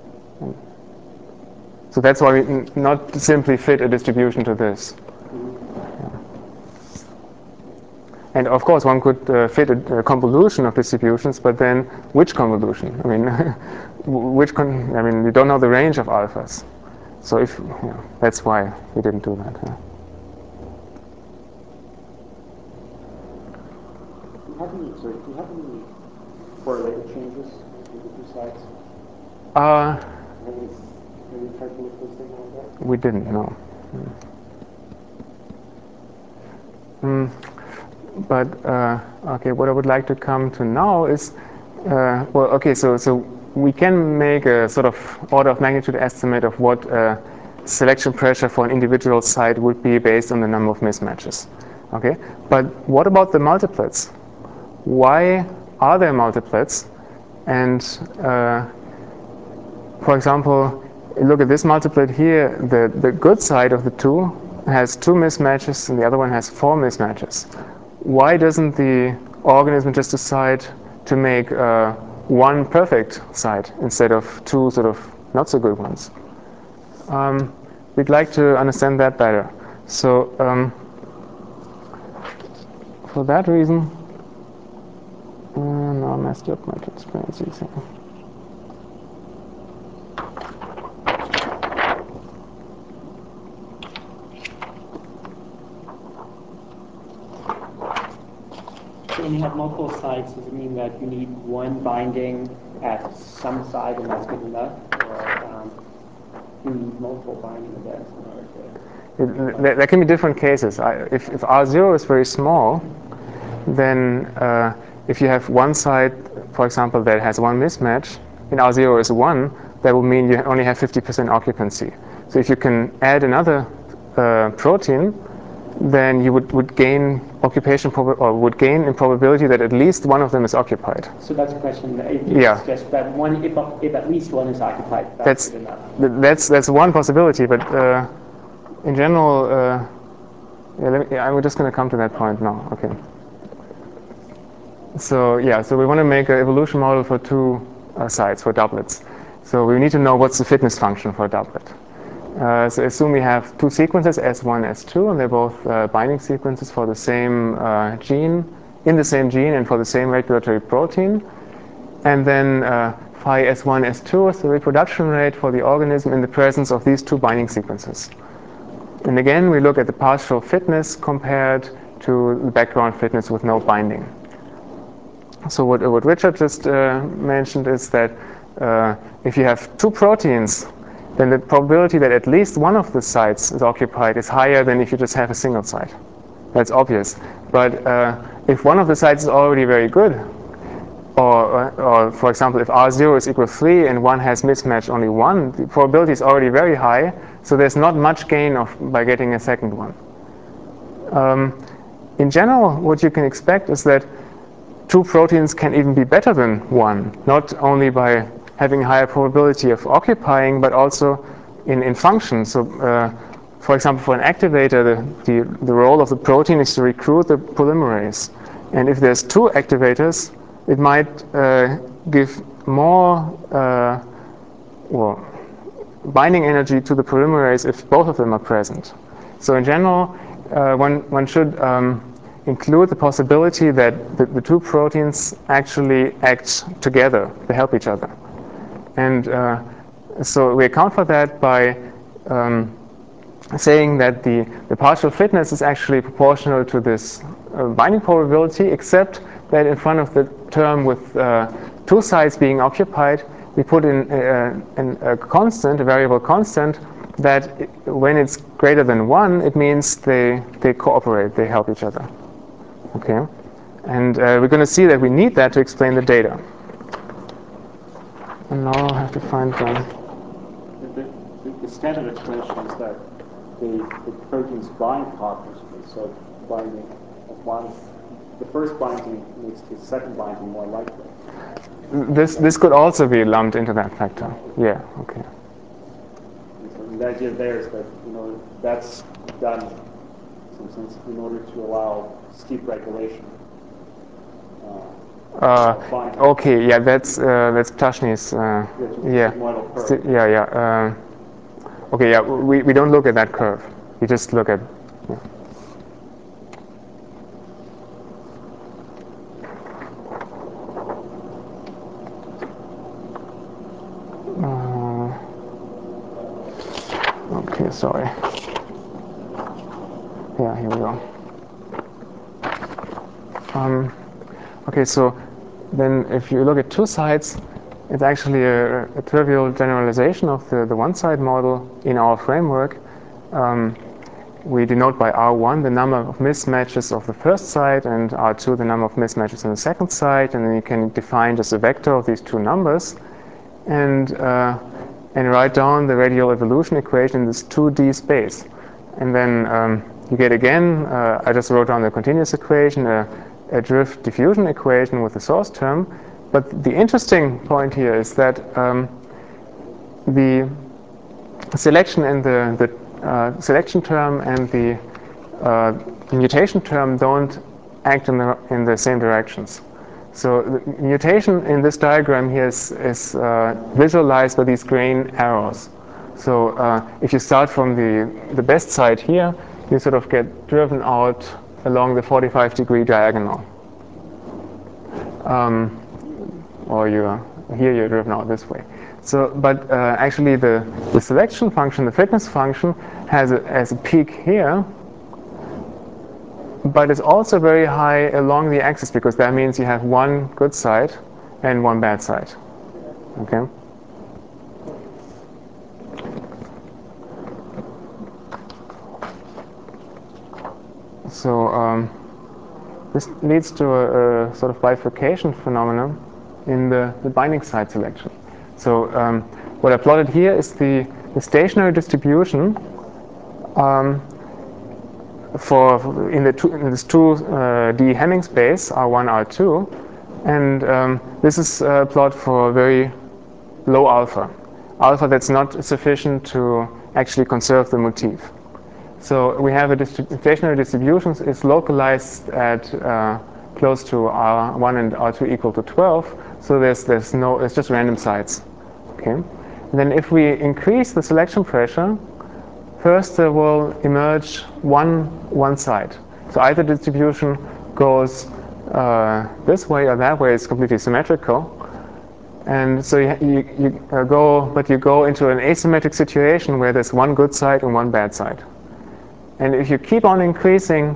Speaker 1: So that's why we n- not simply fit a distribution to this. Yeah. And of course, one could uh, fit a, a convolution of distributions, but then which convolution? I mean, which con- I mean, we don't know the range of alphas. So if you know, that's why we didn't do that. Yeah.
Speaker 3: Do you have any, sorry, do you have any correlated changes in the two sites?
Speaker 1: Uh,
Speaker 3: Have you, have you tried to look those things like that?
Speaker 1: we didn't know. Mm. But uh, okay, what I would like to come to now is, uh, well, okay, so so we can make a sort of order of magnitude estimate of what uh, selection pressure for an individual site would be based on the number of mismatches. Okay, but what about the multiplets? Why are there multiplets? And uh, for example, look at this multiplet here. The the good side of the two has two mismatches, and the other one has four mismatches. Why doesn't the organism just decide to make uh, one perfect site instead of two sort of not so good ones? Um, we'd like to understand that better. So um, for that reason, uh, no, I messed up my transparency thing.
Speaker 4: So when you have multiple sites, does it mean that you need one binding at some site and that's good enough? Or um, you need multiple binding events in order to...
Speaker 1: It, there, there can be different cases. I, if, if R zero is very small, then uh, if you have one site, for example, that has one mismatch, and R zero is one, that will mean you only have fifty percent occupancy. So if you can add another uh, protein, then you would, would gain occupation prob- or would gain in probability that at least one of them is occupied.
Speaker 4: So that's a question. If
Speaker 1: Yeah.
Speaker 4: it's just that one, if, if at least one is occupied, that's,
Speaker 1: That's
Speaker 4: good enough.
Speaker 1: th- that's that's one possibility, but uh, in general, uh, yeah, let me, yeah, I'm just going to come to that point now. Okay. So yeah, so we want to make an evolution model for two uh, sites, for doublets. So we need to know what's the fitness function for a doublet. Uh, so assume we have two sequences, S one, S two, and they're both uh, binding sequences for the same uh, gene, in the same gene and for the same regulatory protein. And then uh, phi S one, S two is the reproduction rate for the organism in the presence of these two binding sequences. And again, we look at the partial fitness compared to the background fitness with no binding. So what, what Richard just uh, mentioned is that uh, if you have two proteins, then the probability that at least one of the sites is occupied is higher than if you just have a single site. That's obvious. But uh, if one of the sites is already very good, or, or for example, if R zero is equal to three and one has mismatch only one, the probability is already very high, so there's not much gain of by getting a second one. Um, in general, what you can expect is that two proteins can even be better than one, not only by having higher probability of occupying, but also in, in function. So, uh, for example, for an activator, the, the, the role of the protein is to recruit the polymerase. And if there's two activators, it might uh, give more uh, well, binding energy to the polymerase if both of them are present. So in general, uh, one, one should um, include the possibility that the, the two proteins actually act together, they help each other. And uh, so we account for that by um, saying that the, the partial fitness is actually proportional to this uh, binding probability, except that in front of the term with uh, two sites being occupied, we put in a, a, a constant, a variable constant, that when it's greater than one, it means they, they cooperate, they help each other. Okay? And uh, we're going to see that we need that to explain the data. And now I'll have to find them.
Speaker 3: The, the, the standard explanation is that the, the proteins bind positively, so binding of one, the first binding makes the second binding more likely.
Speaker 1: This this could also be lumped into that factor. Yeah. Okay.
Speaker 3: And so the idea there is that, you know, that's done in some sense in order to allow steep regulation. Uh,
Speaker 1: Uh, okay. Yeah. That's uh, that's Ptashny's. Uh, yeah.
Speaker 3: Curve.
Speaker 1: Yeah. Yeah. Uh, okay. Yeah. We we don't look at that curve. We just look at. Yeah. Uh, okay. Sorry. Yeah. Here we go. Um, okay. So then, if you look at two sides, it's actually a, a trivial generalization of the, the one-side model in our framework. Um, we denote by R one the number of mismatches of the first side and R two the number of mismatches in the second side, and then you can define just a vector of these two numbers and, uh, and write down the radial evolution equation in this two D space. And then um, you get again, uh, I just wrote down the continuous equation, a, a drift diffusion equation with the source term. But the interesting point here is that um, the selection and the, the uh, selection term and the uh, mutation term don't act in the, in the same directions. So the mutation in this diagram here is, is uh, visualized by these green arrows. So uh, if you start from the, the best side here, you sort of get driven out along the forty-five degree diagonal. Um, or you're, here you're driven out this way. So, but uh, actually the, the selection function, the fitness function, has a, has a peak here, but it's also very high along the axis because that means you have one good side and one bad side. Okay? So um, this leads to a, a sort of bifurcation phenomenon in the, the binding site selection. So um, what I plotted here is the, the stationary distribution um, for in the two, in this two uh, D Hamming space R one, R two, and um, this is a plot for very low alpha, alpha that's not sufficient to actually conserve the motif. So we have a distri stationary distribution is localized at uh, close to R one and R two equal to twelve. So there's there's no it's just random sites. Okay. And then if we increase the selection pressure, first there will emerge one one side. So either distribution goes uh, this way or that way. It's completely symmetrical. And so you, you, you uh, go, but you go into an asymmetric situation where there's one good side and one bad side. And if you keep on increasing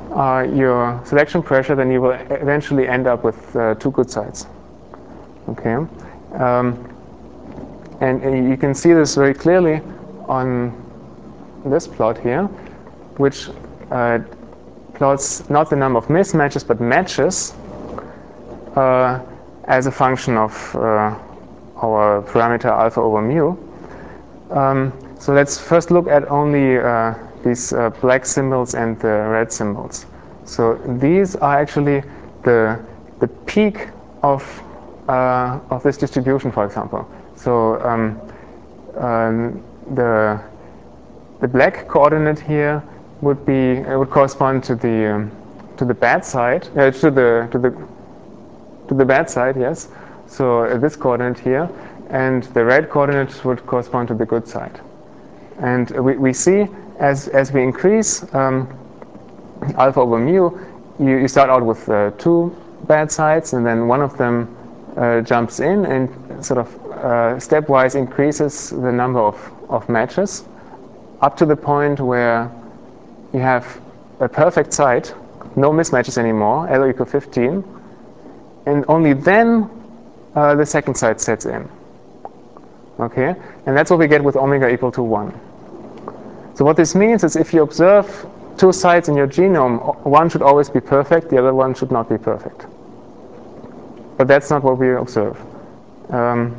Speaker 1: uh, your selection pressure, then you will eventually end up with uh, two good sites. Okay, um, and, and you can see this very clearly on this plot here, which uh, plots not the number of mismatches but matches uh, as a function of uh, our parameter alpha over mu. Um, so let's first look at only uh, these uh, black symbols and the red symbols. So these are actually the the peak of uh, of this distribution, for example. So um, um, the the black coordinate here would be it would correspond to the um, to the bad side uh, to the to the to the bad side, yes. So uh, this coordinate here, and the red coordinate would correspond to the good side. And we, we see as as we increase um, alpha over mu, you, you start out with uh, two bad sides, and then one of them uh, jumps in and sort of uh, stepwise increases the number of, of matches up to the point where you have a perfect site, no mismatches anymore, L equal fifteen, and only then uh, the second site sets in. Okay, and that's what we get with omega equal to one. So what this means is if you observe two sites in your genome, one should always be perfect, the other one should not be perfect. But that's not what we observe. Um,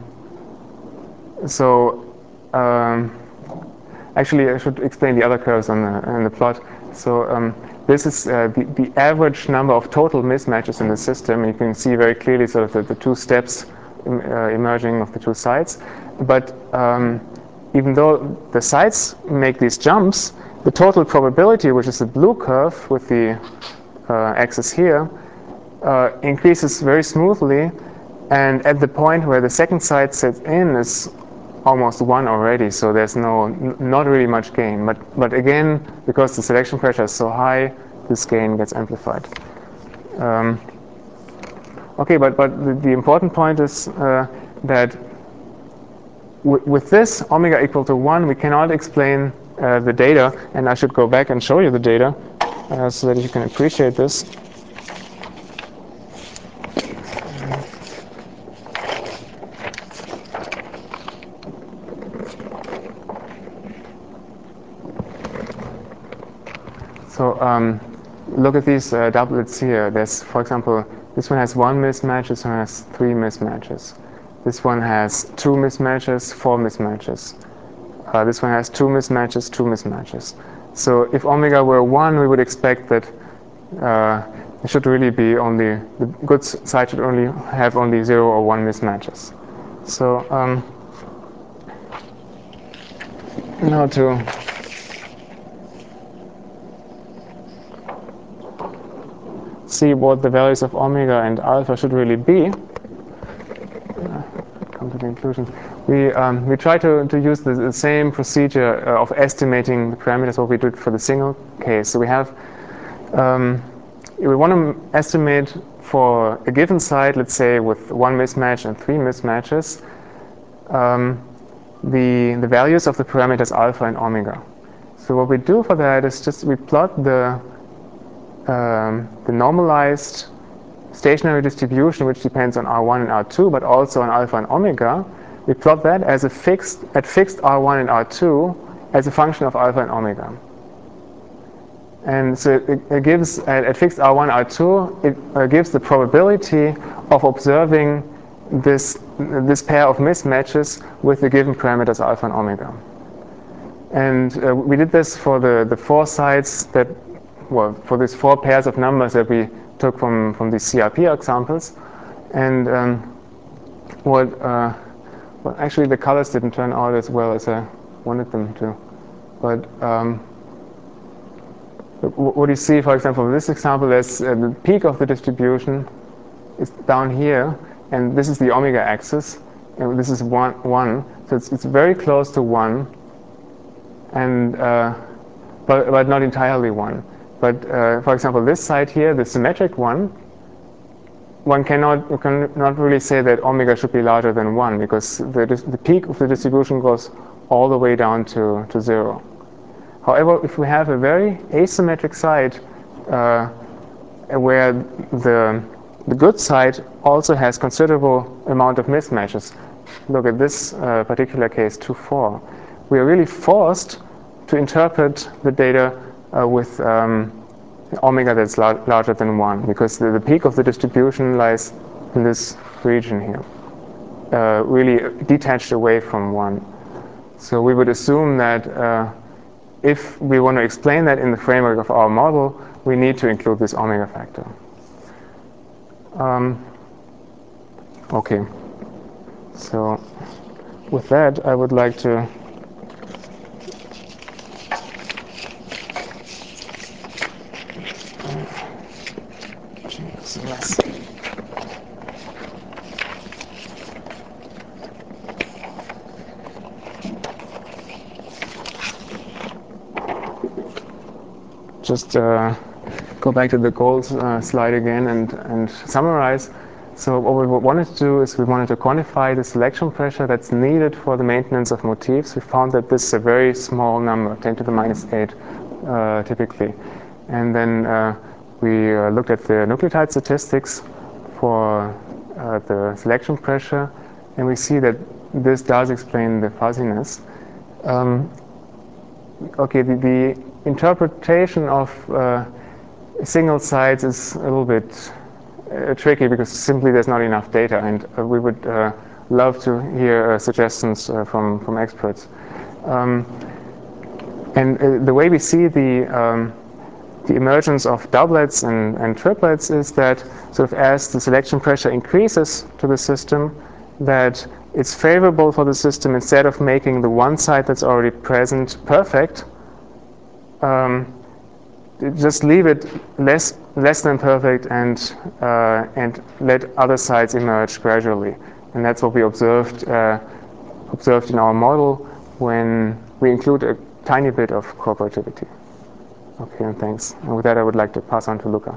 Speaker 1: so um, actually, I should explain the other curves on the, on the plot. So um, this is uh, the, the average number of total mismatches in the system. You can see very clearly sort of the, the two steps im, uh, emerging of the two sites. But um, even though the sites make these jumps, the total probability, which is the blue curve with the uh, axis here, uh, increases very smoothly. And at the point where the second site sets in is almost one already, so there's no n not really much gain. But but again, because the selection pressure is so high, this gain gets amplified. Um, okay, but but the, the important point is uh, that w with this omega equal to one, we cannot explain uh, the data, and I should go back and show you the data uh, so that you can appreciate this. So um, look at these uh, doublets here. There's, for example, this one has one mismatch, this one has three mismatches. This one has two mismatches, four mismatches. Uh, this one has two mismatches, two mismatches. So if omega were one, we would expect that uh, it should really be only, the good side should only have only zero or one mismatches. So um, now to see what the values of omega and alpha should really be, come to the conclusion. We, um, we try to, to use the, the same procedure uh, of estimating the parameters what we did for the single case. So we have, um, we want to estimate for a given site, let's say with one mismatch and three mismatches, um, the, the values of the parameters alpha and omega. So what we do for that is just we plot the, um, the normalized stationary distribution, which depends on R one and R two, but also on alpha and omega. We plot that as a fixed at fixed R one and R two as a function of alpha and omega. And so it, it gives at, at fixed R one, R two, it uh, gives the probability of observing this this pair of mismatches with the given parameters alpha and omega. And uh, we did this for the the four sites that, well, for these four pairs of numbers that we took from, from these C R P examples. And um, what, uh, well, actually the colors didn't turn out as well as I wanted them to. But um, what you see, for example, in this example, is uh, the peak of the distribution is down here, and this is the omega axis, and this is one, one. So it's, it's very close to one, and uh, but, but not entirely one. But uh, for example, this side here, the symmetric one, one cannot, you cannot really say that omega should be larger than one, because the, the peak of the distribution goes all the way down to, to zero. However, if we have a very asymmetric site, uh, where the, the good side also has considerable amount of mismatches. Look at this uh, particular case, two, four. We are really forced to interpret the data uh, with um, omega that's lar larger than one, because the, the peak of the distribution lies in this region here, uh, really detached away from one. So we would assume that uh, if we want to explain that in the framework of our model, we need to include this omega factor. Um, okay. So with that, I would like to change the mess. Just uh, go back to the goals uh, slide again and, and summarize. So what we wanted to do is we wanted to quantify the selection pressure that's needed for the maintenance of motifs. We found that this is a very small number, ten to the minus eight uh, typically. And then uh, we uh, looked at the nucleotide statistics for uh, the selection pressure, and we see that this does explain the fuzziness. Um, okay, the, the interpretation of uh, single sites is a little bit uh, tricky because simply there's not enough data, and uh, we would uh, love to hear uh, suggestions uh, from, from experts. Um, and uh, the way we see the, um, the emergence of doublets and, and triplets is that sort of as the selection pressure increases to the system, that it's favorable for the system, instead of making the one site that's already present perfect, um, just leave it less less than perfect and uh, and let other sites emerge gradually. And that's what we observed uh, observed in our model when we include a tiny bit of cooperativity. Okay, and thanks. And with that, I would like to pass on to Luca.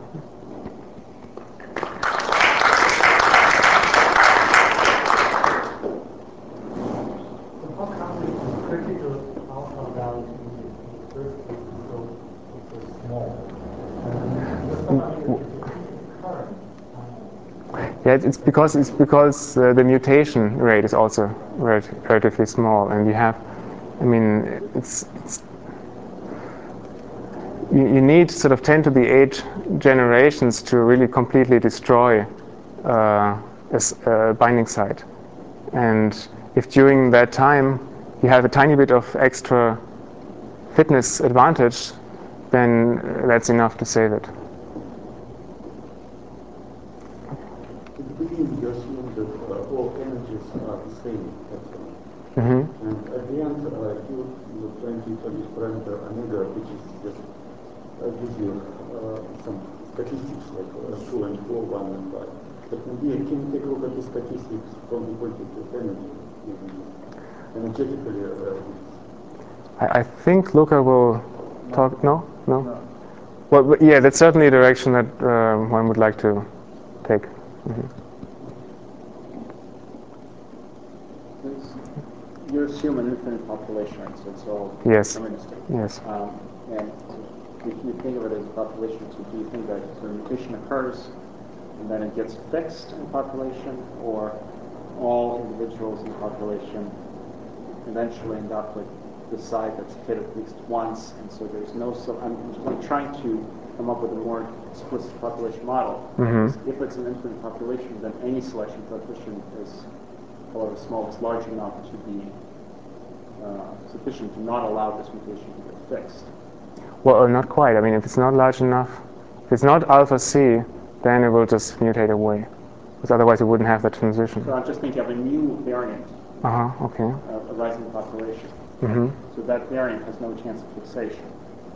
Speaker 1: Yeah, it's because it's because uh, the mutation rate is also relatively small, and you have, I mean, it's, it's you, you need sort of ten to the eight generations to really completely destroy uh, a, a binding site, and if during that time you have a tiny bit of extra fitness advantage, then that's enough to save it.
Speaker 2: At the beginning, you assume that uh, all energies are the same.
Speaker 1: Mm-hmm.
Speaker 2: And at the end, uh, you were trying to introduce parameter omega, which is just uh, gives you uh, some statistics like uh, two and four, one and five. But maybe can you take a look at the statistics from the point of view of energy, energetically? Uh,
Speaker 1: I, I think Luca will talk. No, no. no. Well, yeah, that's certainly a direction that uh, one would like to take. Mm-hmm.
Speaker 3: You assume an infinite population, right? So it's all
Speaker 1: yes.
Speaker 3: deterministic.
Speaker 1: Yes.
Speaker 3: Um, and if you think of it as a population, so do you think that the mutation occurs and then it gets fixed in the population, or all individuals in the population eventually end up with the site that's hit at least once, and so there's no, so I'm, I'm trying to come up with a more explicit population model.
Speaker 1: Mm-hmm.
Speaker 3: If it's an infinite population, then any selection coefficient is, however small, it's large enough to be uh, sufficient to not allow this mutation to get fixed.
Speaker 1: Well, not quite. I mean, if it's not large enough, if it's not alpha C, then it will just mutate away, because otherwise it wouldn't have that transition.
Speaker 3: So I'm just thinking of a new variant.
Speaker 1: Uh-huh, okay.
Speaker 3: Uh, arising in the population.
Speaker 1: Mm-hmm.
Speaker 3: So that variant has no chance of fixation.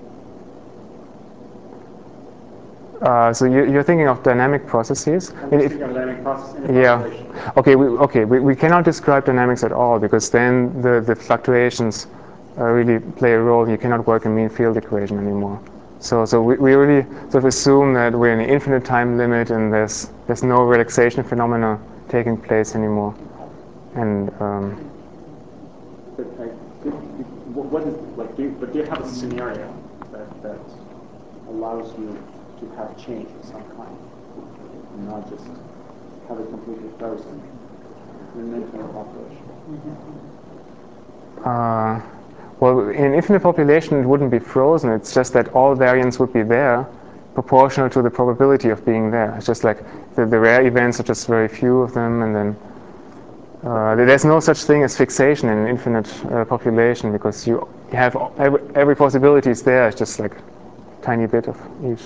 Speaker 1: Uh, so you, you're thinking of dynamic processes?
Speaker 3: I'm just thinking of dynamic process in the
Speaker 1: yeah.
Speaker 3: population.
Speaker 1: Okay, we, okay. We, we cannot describe dynamics at all, because then the, the fluctuations uh, really play a role. You cannot work a mean field equation anymore. So, so we, we really sort of assume that we're in an infinite time limit and there's there's no relaxation phenomena taking place anymore. And um,
Speaker 3: but I, what is like? Do you, but do you have a scenario that that allows you to have change of some kind, and not just have it completely frozen in an infinite population.
Speaker 1: Uh, well, in an infinite population, it wouldn't be frozen. It's just that all variants would be there, proportional to the probability of being there. It's just like the, the rare events are just very few of them, and then uh, there's no such thing as fixation in an infinite uh, population, because you have every, every possibility is there. It's just like a tiny bit of each.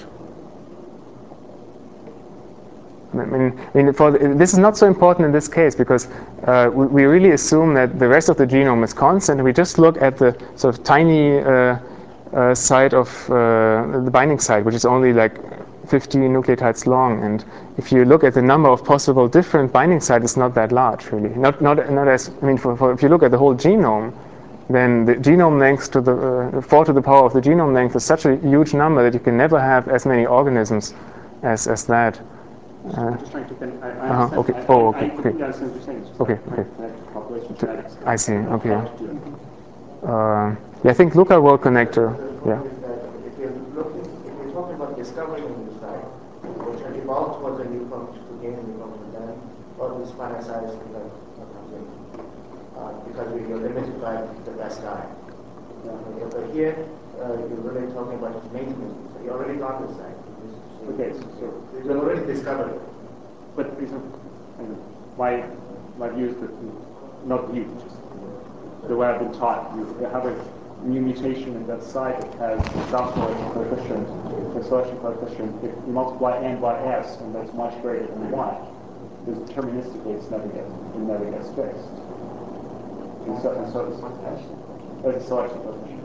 Speaker 1: I mean, I mean for the, this is not so important in this case, because uh, we, we really assume that the rest of the genome is constant. We just look at the sort of tiny uh, uh, site of uh, the binding site, which is only like fifty nucleotides long. And if you look at the number of possible different binding sites, it's not that large, really. Not not not as I mean, for, for if you look at the whole genome, then the genome length to the uh, four to the power of the genome length is such a huge number that you can never have as many organisms as as that.
Speaker 3: Uh, I'm just trying to connect. I, I
Speaker 1: uh-huh,
Speaker 3: understand.
Speaker 1: okay.
Speaker 3: I,
Speaker 1: Oh,
Speaker 3: I,
Speaker 1: okay,
Speaker 3: I completely
Speaker 1: okay.
Speaker 3: understand what you're saying. It's just
Speaker 1: Okay,
Speaker 3: like
Speaker 1: okay.
Speaker 3: connect to population genetics.
Speaker 1: I see. Okay.
Speaker 3: How to do it.
Speaker 1: Uh, yeah, I think Luca will connect her. Yeah.
Speaker 2: If you're looking, if you're talking about discovering a new site, which will evolve towards a new function, to gain a new function, then all these finite sites will come in. Uh, because you're limited by the best guy. Yeah. Okay, but here, uh, you're really talking about just maintenance. So you already got this site.
Speaker 3: Okay, so, so
Speaker 2: you already discovered it.
Speaker 3: But is it, my my view is that not you, just the way I've been taught. You have a new mutation in that site that has some selection coefficient. The selection coefficient, if you multiply n by s, and that's much greater than one, because deterministically it's never gets it never gets fixed. And so, and so it's a selection coefficient.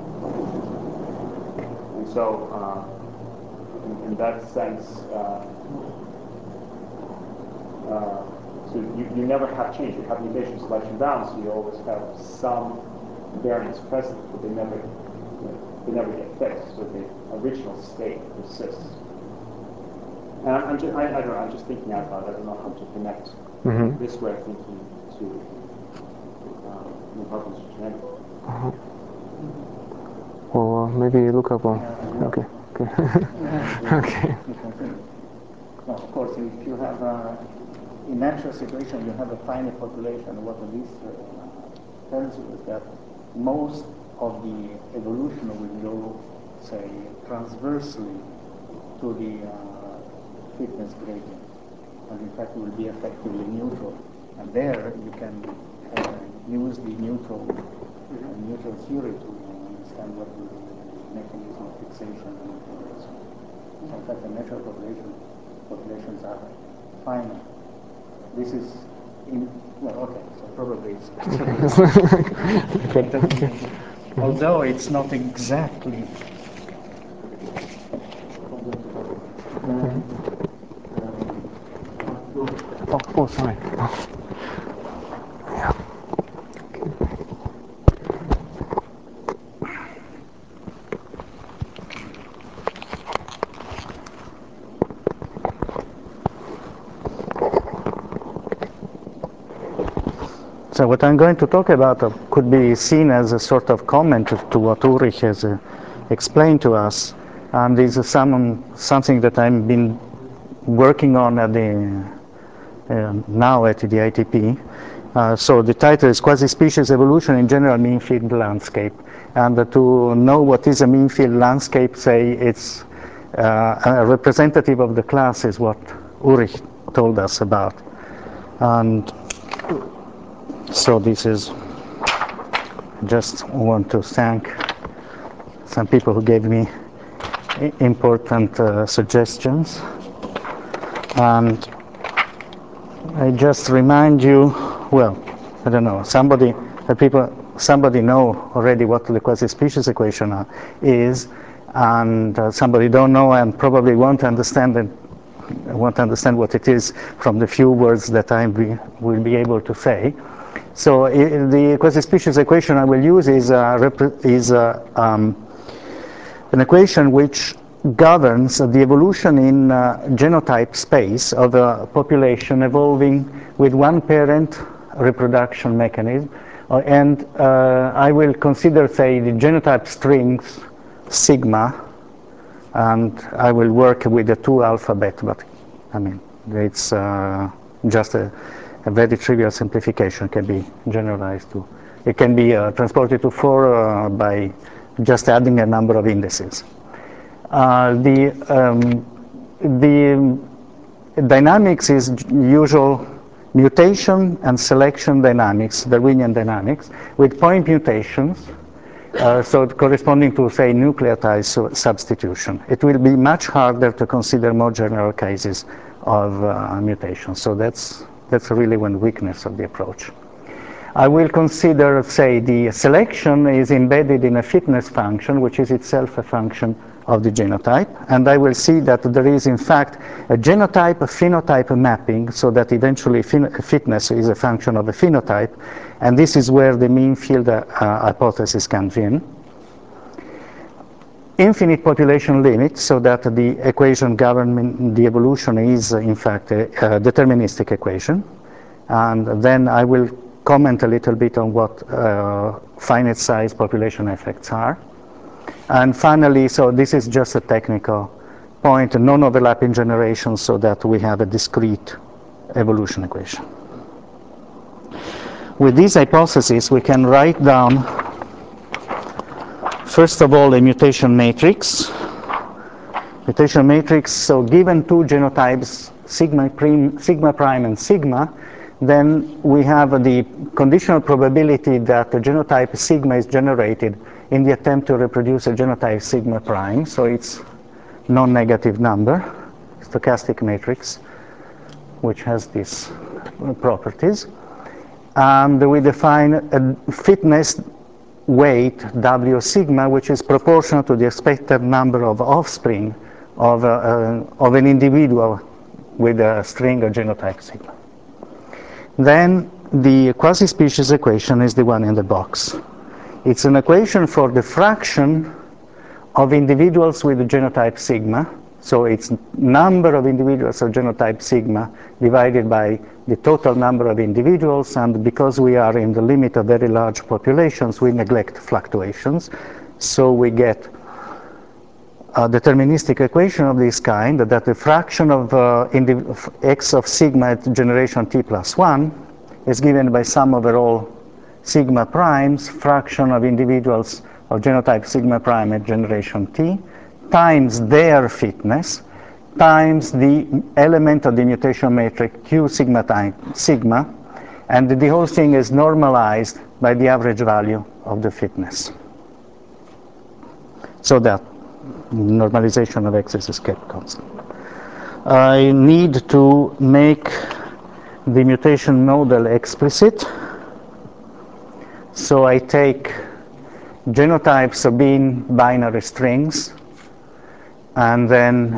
Speaker 3: And so, uh, in, in that sense. Uh, Uh, so you, you never have change. You have mutation selection bound, so you always have some variance present, but they never you know, they never get fixed. So the original state persists. And I'm, I'm just I, I don't know. I'm just thinking out loud. I don't know how to connect mm-hmm. this way of thinking to um, new problems of genetics.
Speaker 1: Uh-huh. Or maybe look up one. Yeah, okay. Okay. Okay.
Speaker 5: Well, of course, if you have a in natural situation, you have a finite population. What this uh, tells you is that most of the evolution will go, say, transversely to the uh, fitness gradient, and in fact, will be effectively neutral. And there, you can uh, use the neutral uh, neutral theory to understand what the mechanism of fixation is. So, in fact, the natural population populations are finite. This is in, well, okay, so probably it's better. Although it's not exactly.
Speaker 1: Mm-hmm. Oh, oh, sorry. Yeah.
Speaker 5: So what I'm going to talk about uh, could be seen as a sort of comment to what Ulrich has uh, explained to us. And this is some, something that I've been working on at the, uh, now at the I T P. Uh, so the title is Quasi-Species Evolution in General Mean Field Landscape. And uh, to know what is a mean field landscape, say it's uh, a representative of the class is what Ulrich told us about. And so this is, just want to thank some people who gave me important uh, suggestions. And I just remind you, well, I don't know, somebody, uh, people, somebody know already what the quasi-species equation uh, is, and uh, somebody don't know and probably won't understand it, won't understand what it is from the few words that I be, will be able to say. So uh, the quasi-species equation I will use is, uh, is uh, um, an equation which governs the evolution in uh, genotype space of a population evolving with one parent reproduction mechanism. Uh, and uh, I will consider, say, the genotype strings sigma and I will work with the two alphabet, but I mean, it's uh, just a, a very trivial simplification. It can be generalized to, it can be uh, transported to four uh, by just adding a number of indices. Uh, the, um, the dynamics is usual mutation and selection dynamics, Darwinian dynamics, with point mutations. Uh, so corresponding to, say, nucleotide su substitution. It will be much harder to consider more general cases of uh, mutation. So that's, that's really one weakness of the approach. I will consider, say, the selection is embedded in a fitness function, which is itself a function of the genotype. And I will see that there is, in fact, a genotype-phenotype mapping, so that eventually fitness is a function of a phenotype. And this is where the mean field uh, hypothesis comes in. Infinite population limit, so that the equation governing the evolution is, in fact, a, a deterministic equation. And then I will comment a little bit on what uh, finite size population effects are. And finally, so this is just a technical point, non-overlapping generation, so that we have a discrete evolution equation. With these hypotheses, we can write down, first of all, a mutation matrix. Mutation matrix, so given two genotypes, sigma prime, sigma prime and sigma, then we have the conditional probability that the genotype sigma is generated in the attempt to reproduce a genotype sigma prime. So it's non-negative number, stochastic matrix, which has these properties. And we define a fitness weight W sigma, which is proportional to the expected number of offspring of, uh, uh, of an individual with a string of genotype sigma. Then the quasi-species equation is the one in the box. It's an equation for the fraction of individuals with the genotype sigma. So it's number of individuals of genotype sigma divided by the total number of individuals, and because we are in the limit of very large populations, we neglect fluctuations. So we get a deterministic equation of this kind, that the fraction of uh, x of sigma at generation t plus one is given by sum over all sigma primes, fraction of individuals of genotype sigma prime at generation t, times their fitness, times the element of the mutation matrix q sigma times sigma, and the whole thing is normalized by the average value of the fitness. So that normalization of x is kept constant. I need to make the mutation model explicit. So I take genotypes of being binary strings, and then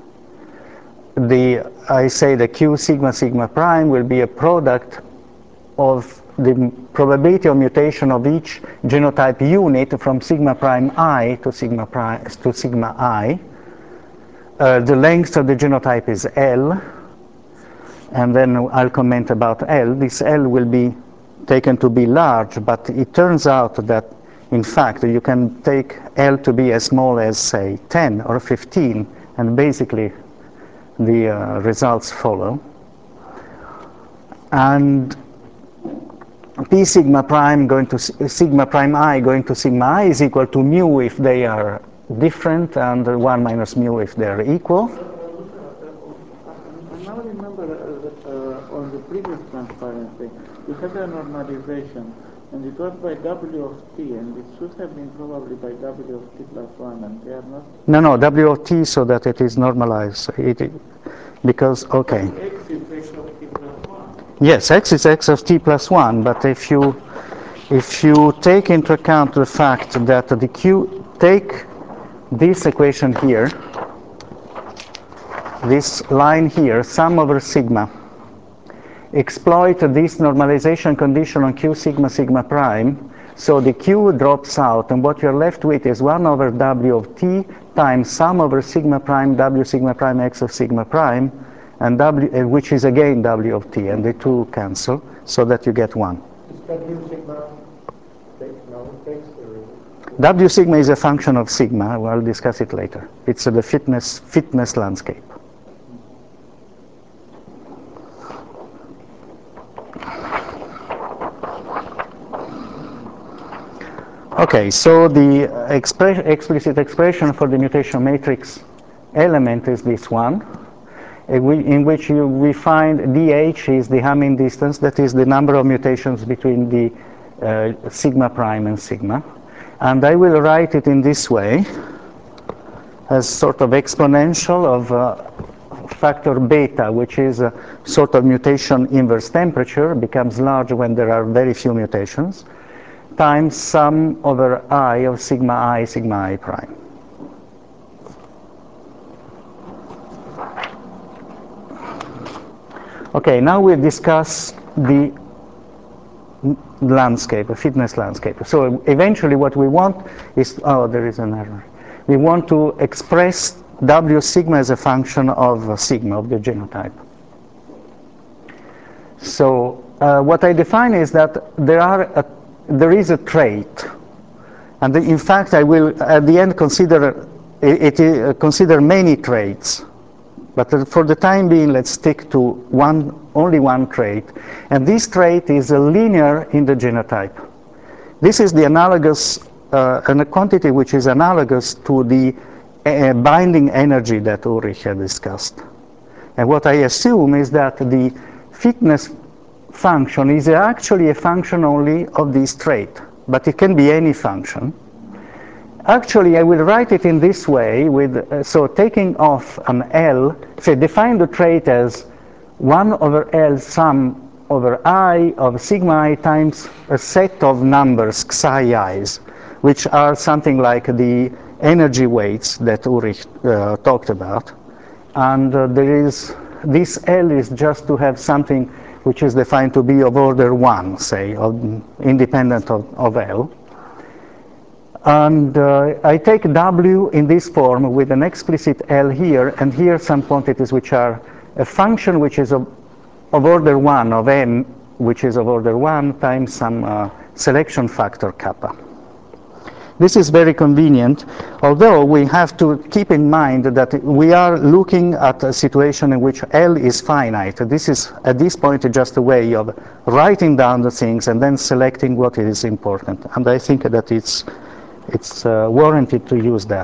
Speaker 5: the I say the q sigma sigma prime will be a product of the probability of mutation of each genotype unit from sigma prime I to sigma prime to sigma I. Uh, the length of the genotype is L, and then I'll comment about L. This L will be taken to be large, but it turns out that in fact you can take L to be as small as, say, ten or fifteen, and basically the uh, results follow. And p sigma prime going to sigma prime I going to sigma I is equal to mu if they are different, and one minus mu if they are equal.
Speaker 6: I now remember that uh, on the previous transparency, you had a normalization, and it was by W of t, and it should have been probably by W of t plus one, and they are not.
Speaker 5: No, no, W of t so that it is normalized. It, it, because, okay.
Speaker 6: X is x of t plus one.
Speaker 5: Yes, x is x of t plus one, but if you if you take into account the fact that the q, take this equation here, this line here, sum over sigma, exploit this normalization condition on q sigma sigma prime, so the q drops out, and what you're left with is one over w of t times sum over sigma prime w sigma prime x of sigma prime, and w, which is again w of t, and the two cancel, so that you get one.
Speaker 7: Is w sigma fixed, no fixed, or
Speaker 5: W sigma is a function of sigma. I'll discuss it later. It's uh, the fitness, fitness landscape. Okay, so the expre explicit expression for the mutation matrix element is this one, in which you, we find dh is the Hamming distance, that is the number of mutations between the uh, sigma prime and sigma. And I will write it in this way, as sort of exponential of uh, factor beta, which is a sort of mutation inverse temperature, becomes large when there are very few mutations, times sum over I of sigma I, sigma I prime. Okay, now we discuss the landscape, the fitness landscape. So eventually what we want is, oh, there is an error. We want to express W sigma as a function of sigma, of the genotype. So uh, what I define is that there are a, there is a trait, and the, in fact I will at the end consider it, it uh, consider many traits. But for the time being, let's stick to one, only one trait. And this trait is a linear in the genotype. This is the analogous, uh, and a quantity which is analogous to the uh, binding energy that Ulrich had discussed. And what I assume is that the fitness function is actually a function only of this trait, but it can be any function. Actually, I will write it in this way, with uh, so taking off an L, say define the trait as one over L sum over I of sigma I times a set of numbers, psi i's, which are something like the energy weights that Ulrich uh, talked about. And uh, there is, this L is just to have something which is defined to be of order one, say, of, independent of, of L. And uh, I take W in this form with an explicit L here, and here some quantities which are a function which is of, of order one, of M, which is of order one, times some uh, selection factor kappa. This is very convenient, although we have to keep in mind that we are looking at a situation in which L is finite. This is, at this point, just a way of writing down the things and then selecting what is important. And I think that it's It's uh, warranted to use that.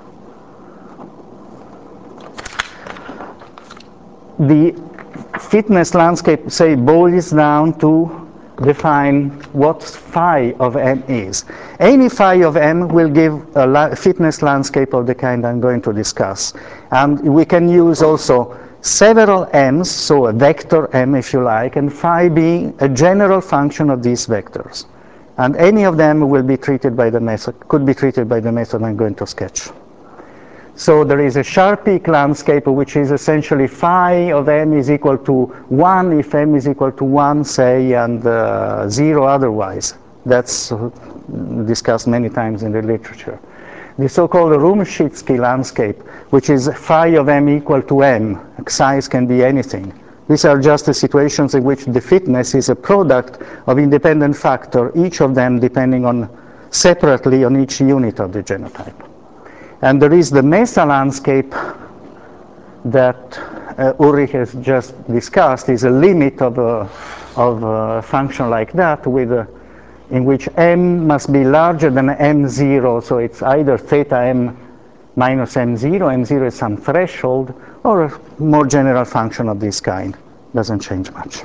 Speaker 5: The fitness landscape, say, boils down to define what phi of M is. Any phi of M will give a la fitness landscape of the kind I'm going to discuss. And we can use also several M's, so a vector M if you like, and phi being a general function of these vectors. And any of them will be treated by the method, could be treated by the method I'm going to sketch. So there is a sharp peak landscape, which is essentially phi of M is equal to one if M is equal to one, say, and uh, zero otherwise. That's uh, discussed many times in the literature. The so-called Rumschitsky landscape, which is phi of M equal to M, size can be anything. These are just the situations in which the fitness is a product of independent factor, each of them depending on separately on each unit of the genotype. And there is the Mesa landscape that uh, Ulrich has just discussed, is a limit of a, of a function like that, with a, in which M must be larger than M zero, so it's either theta M minus M zero, M zero is some threshold, or a more general function of this kind. Doesn't change much.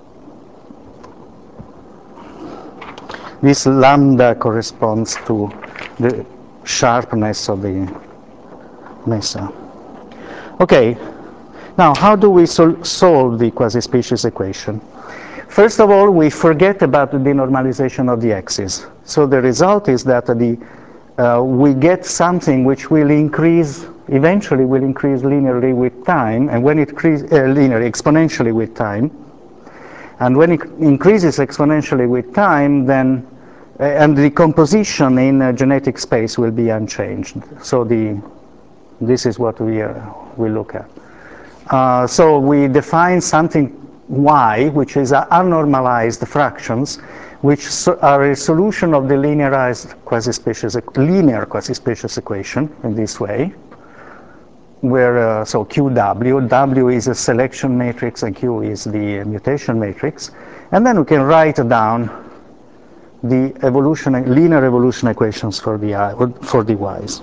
Speaker 5: This lambda corresponds to the sharpness of the Mesa. Okay, now how do we sol solve the quasi-species equation? First of all, we forget about the denormalization of the x's. So the result is that the, uh, we get something which will increase, eventually will increase linearly with time, and when it increases uh, linearly, exponentially with time, and when it increases exponentially with time, then uh, and the composition in uh, genetic space will be unchanged. So the this is what we uh, we look at. Uh, so we define something y, which is uh, unnormalized fractions, which so are a solution of the linearized quasi-spacious, linear quasi-spacious equation in this way, where, uh, so Q W, W is a selection matrix and Q is the mutation matrix. And then we can write down the evolution, linear evolution equations for the, for the Y's.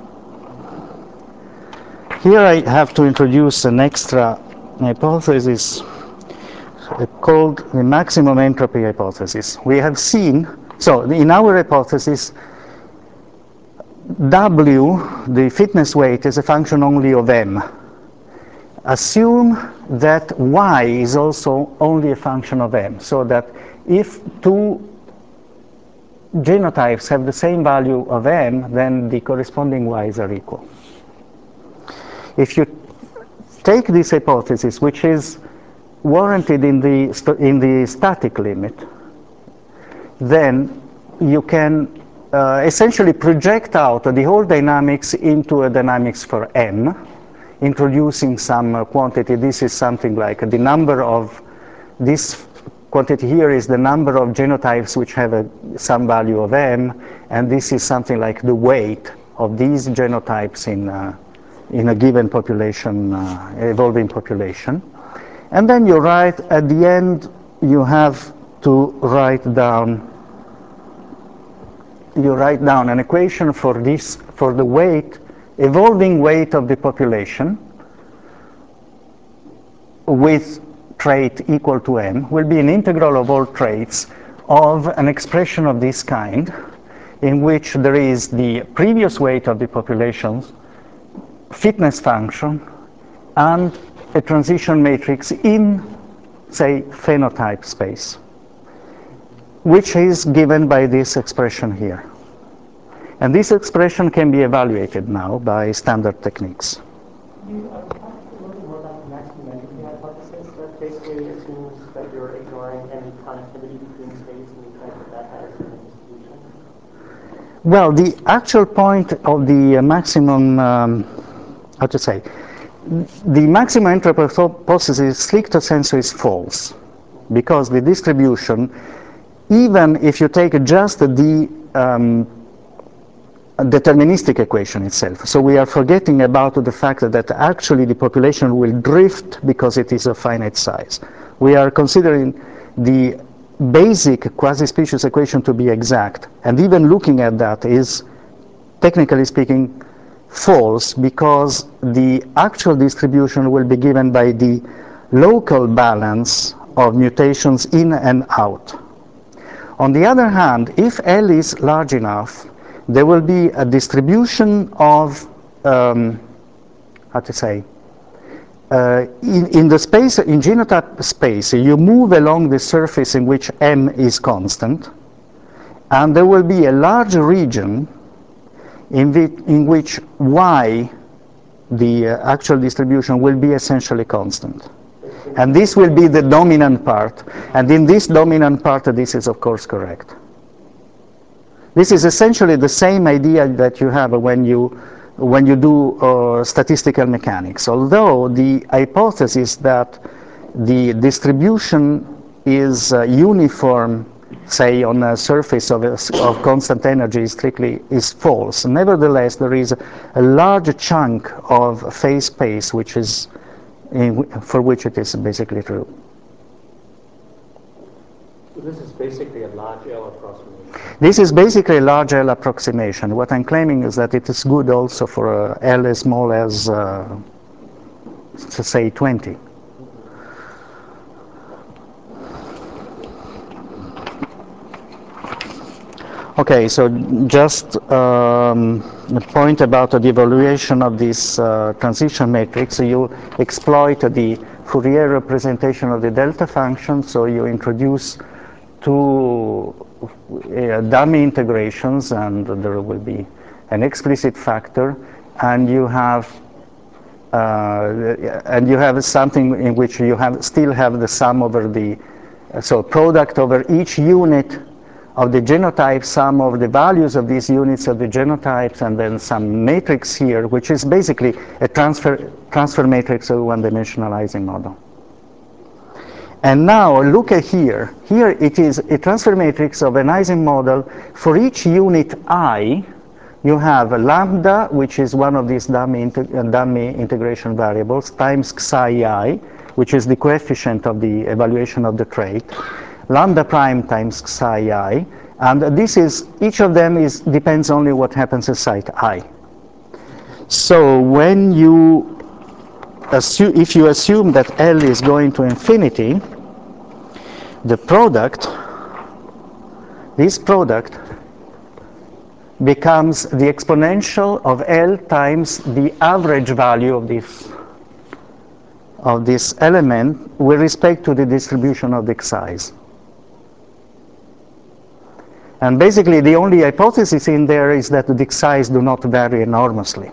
Speaker 5: Here I have to introduce an extra hypothesis called the maximum entropy hypothesis. We have seen, so in our hypothesis, W, the fitness weight, is a function only of M. Assume that Y is also only a function of M, so that if two genotypes have the same value of M, then the corresponding Y's are equal. If you take this hypothesis, which is warranted in the, in the static limit, then you can uh, essentially project out the whole dynamics into a dynamics for M, introducing some uh, quantity. This is something like the number of, this quantity here is the number of genotypes which have a, some value of M, and this is something like the weight of these genotypes in, uh, in a given population, uh, evolving population. And then you write, at the end, you have to write down, you write down an equation for this, for the weight, evolving weight of the population with trait equal to M, will be an integral of all traits of an expression of this kind, in which there is the previous weight of the population's fitness function and a transition matrix in, say, phenotype space, which is given by this expression here. And this expression can be evaluated now by standard techniques.
Speaker 4: You uh, talked a little more about the maximum entropy hypothesis. That basically assumes that you're ignoring any connectivity between states and you think that that has a distribution.
Speaker 5: Well, the actual point of the uh, maximum, um, how to say, the maximum entropy hypothesis, stricto sensu, is false, because the distribution, even if you take just the um, deterministic equation itself, so we are forgetting about the fact that actually the population will drift because it is of finite size. We are considering the basic quasi-specious equation to be exact, and even looking at that is, technically speaking, false, because the actual distribution will be given by the local balance of mutations in and out. On the other hand, if L is large enough, there will be a distribution of, um, how to say, uh, in, in the space, in genotype space, you move along the surface in which M is constant, and there will be a large region in, in which Y, the uh, actual distribution, will be essentially constant. And this will be the dominant part. And in this dominant part, this is, of course, correct. This is essentially the same idea that you have when you, when you do uh, statistical mechanics. Although the hypothesis that the distribution is uh, uniform, say, on a surface of, a, of constant energy strictly is false. Nevertheless, there is a large chunk of phase space which is in, for which it is basically true.
Speaker 4: So this is basically a large L approximation.
Speaker 5: This is basically a large L approximation. What I'm claiming is that it is good also for uh, L as small as, uh, say, twenty. Okay, so just um, a point about the evaluation of this uh, transition matrix. So you exploit the Fourier representation of the delta function. So you introduce two uh, dummy integrations, and there will be an explicit factor, and you have uh, and you have something in which you have still have the sum over the uh, so product over each unit of the genotype, sum of the values of these units of the genotypes, and then some matrix here, which is basically a transfer transfer matrix of a one-dimensional Ising model. And now look at here. Here it is a transfer matrix of an Ising model. For each unit I, you have a lambda, which is one of these dummy, integ dummy integration variables, times psi I, which is the coefficient of the evaluation of the trait, lambda prime times psi I, and this is, each of them is depends only what happens at site I. So when you assume, if you assume that L is going to infinity, the product, this product becomes the exponential of L times the average value of this of this element with respect to the distribution of the size. And basically the only hypothesis in there is that the disk size do not vary enormously.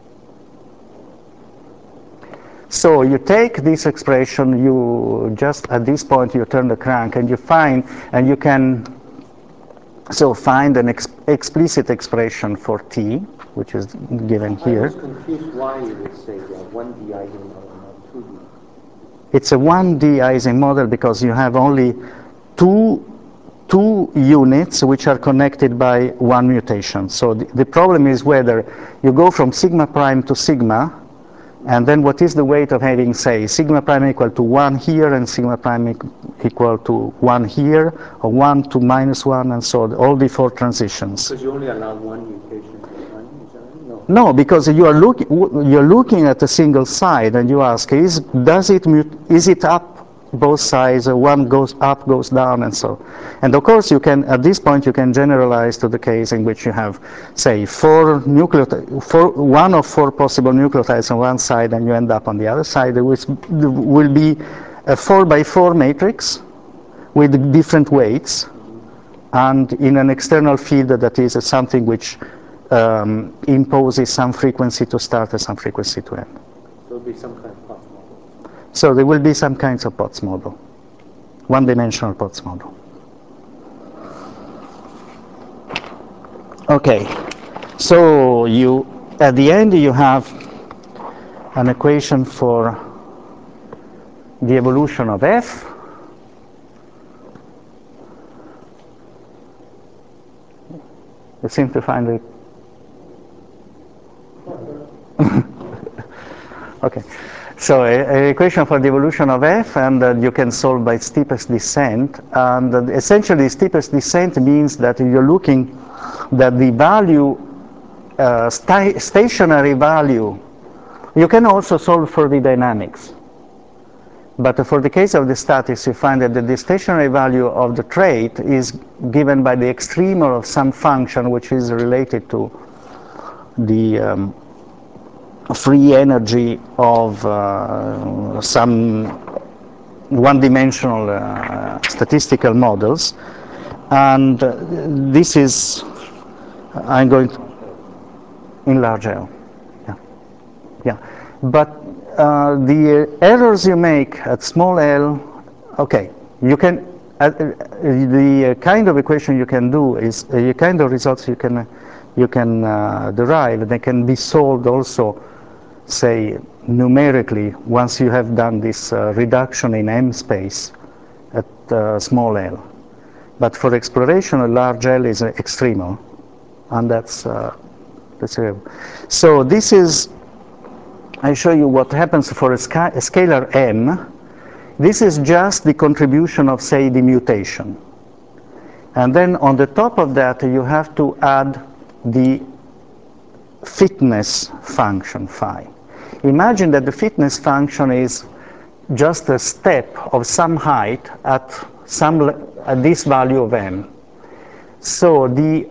Speaker 5: So you take this expression, you just at this point you turn the crank and you find, and you can so find an ex explicit expression for T, which is given here.
Speaker 7: I was confused why you would say uh, one D Ising model, not two D.
Speaker 5: It's a one D Ising model because you have only two two units which are connected by one mutation. So the, the problem is whether you go from sigma prime to sigma, and then what is the weight of having, say, sigma prime equal to one here and sigma prime equal to one here, or one to minus one, and so on, all the four transitions.
Speaker 7: Because you only allow one mutation for one, is that right?
Speaker 5: No. No, because you are looking you're looking at a single side, and you ask, is does it is it up both sides, or one goes up, goes down, and so. And of course, you can at this point you can generalize to the case in which you have, say, four nucleotides, four, one of four possible nucleotides on one side, and you end up on the other side, which will be a four by four matrix with different weights, and in an external field that is something which um, imposes some frequency to start and some frequency to end.
Speaker 7: So it would be some kind of Potts model.
Speaker 5: So there will be some kinds of Potts model, one-dimensional Potts model. Okay, so you at the end you have an equation for the evolution of F. You seem to find it. Okay, so an equation for the evolution of F, and uh, you can solve by steepest descent. And uh, essentially, steepest descent means that you're looking that the value, uh, sta stationary value, you can also solve for the dynamics. But for the case of the statics, you find that the stationary value of the trait is given by the extremer of some function which is related to the um, free energy of uh, some one-dimensional uh, statistical models. And uh, this is, I'm going to, in large L. Yeah. Yeah. But uh, the errors you make at small l, okay, you can, uh, the kind of equation you can do is, uh, the kind of results you can, you can uh, derive, they can be solved also, say, numerically, once you have done this uh, reduction in M space at uh, small l. But for exploration, a large L is uh, extremal, and that's, uh, that's real. So this is, I show you what happens for a, sca a scalar M. This is just the contribution of, say, the mutation. And then on the top of that, you have to add the fitness function phi. Imagine that the fitness function is just a step of some height at some at this value of m. So the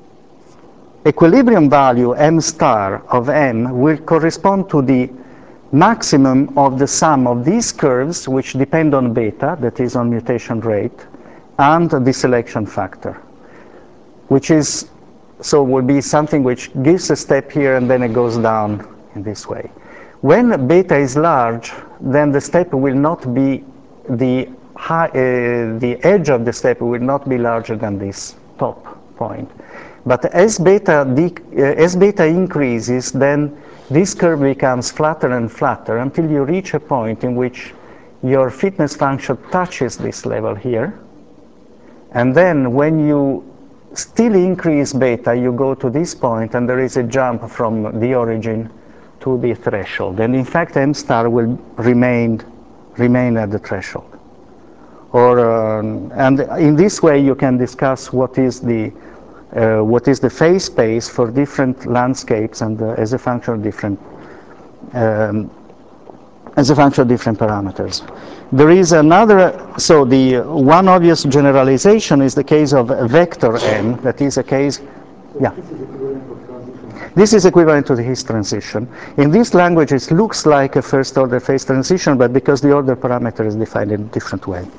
Speaker 5: equilibrium value m star of m will correspond to the maximum of the sum of these curves, which depend on beta, that is on mutation rate, and the selection factor, which is, so will be something which gives a step here and then it goes down in this way. When beta is large, then the step will not be the high, uh, the edge of the step will not be larger than this top point. But as beta, uh, as beta increases, then this curve becomes flatter and flatter until you reach a point in which your fitness function touches this level here, and then when you still increase beta, you go to this point, and there is a jump from the origin to the threshold. And in fact, M star will remain, remain at the threshold. Or, um, and in this way, you can discuss what is the, uh, what is the phase space for different landscapes and uh, as a function of different um, as a function of different parameters. There is another, so the one obvious generalization is the case of vector M, that is a case, yeah. This is equivalent to the His transition. In this language, it looks like a first order phase transition, but because the order parameter is defined in a different way.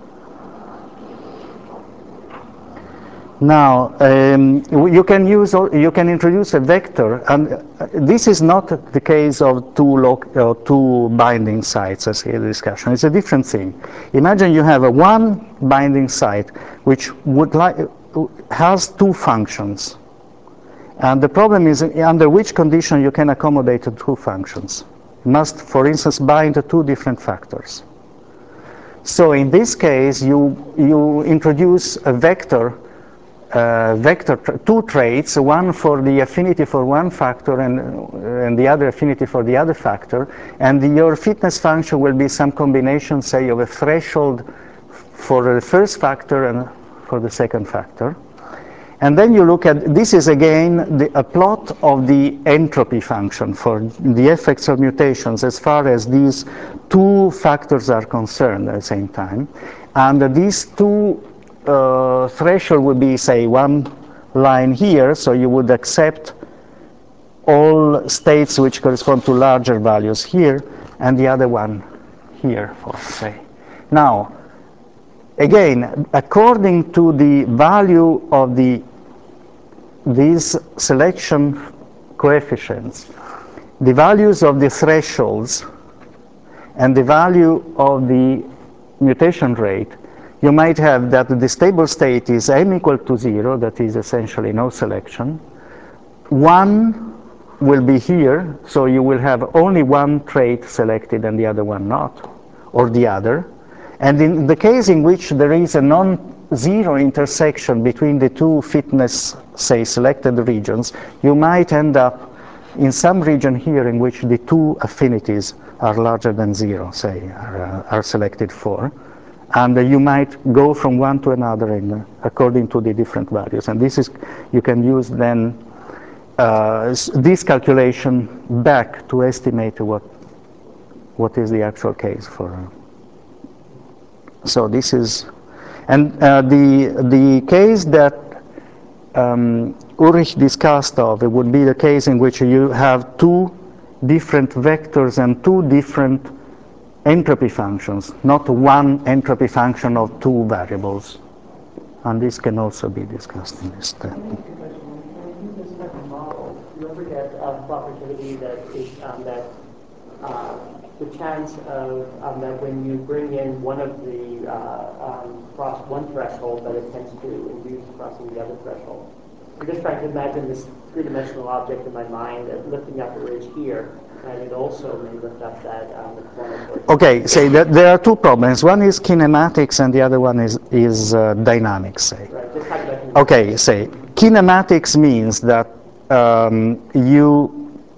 Speaker 5: Now, um, you can use, you can introduce a vector, and this is not the case of two, uh, two binding sites, as in the discussion. It's a different thing. Imagine you have a one binding site which would like, has two functions, and the problem is under which condition you can accommodate the two functions. You must, for instance, bind to two different factors. So in this case, you you introduce a vector. Uh, vector, tra two traits, one for the affinity for one factor and, uh, and the other affinity for the other factor, and the, your fitness function will be some combination, say, of a threshold for the first factor and for the second factor. And then you look at, this is again the, a plot of the entropy function for the effects of mutations as far as these two factors are concerned at the same time. And uh, these two Uh, threshold would be, say, one line here, so you would accept all states which correspond to larger values here, and the other one here, for say. Now, again, according to the value of the these selection coefficients, the values of the thresholds and the value of the mutation rate, you might have that the stable state is M equal to zero, that is essentially no selection. One will be here, so you will have only one trait selected and the other one not, or the other. And in the case in which there is a non-zero intersection between the two fitness, say, selected regions, you might end up in some region here in which the two affinities are larger than zero, say, are, uh, are selected for. And uh, you might go from one to another in, uh, according to the different values. And this is, you can use then uh, this calculation back to estimate what, what is the actual case for. Uh, so this is, and uh, the, the case that um, Ulrich discussed of, it would be the case in which you have two different vectors and two different entropy functions, not one entropy function of two variables. And this can also be discussed in this step.
Speaker 4: When you use this type of model, you ever get a cooperativity that is um, that uh, the chance of um, that when you bring in one of the uh, um, cross one threshold, that it tends to induce crossing the other threshold. I'm just trying to imagine this three-dimensional object in my mind that lifting up a ridge here, and it also may lift up that um, the corner.
Speaker 5: Okay, say that there are two problems. One is kinematics, and the other one is is uh, dynamics. Say.
Speaker 4: Right. Just talk about
Speaker 5: okay, say kinematics means that um, you.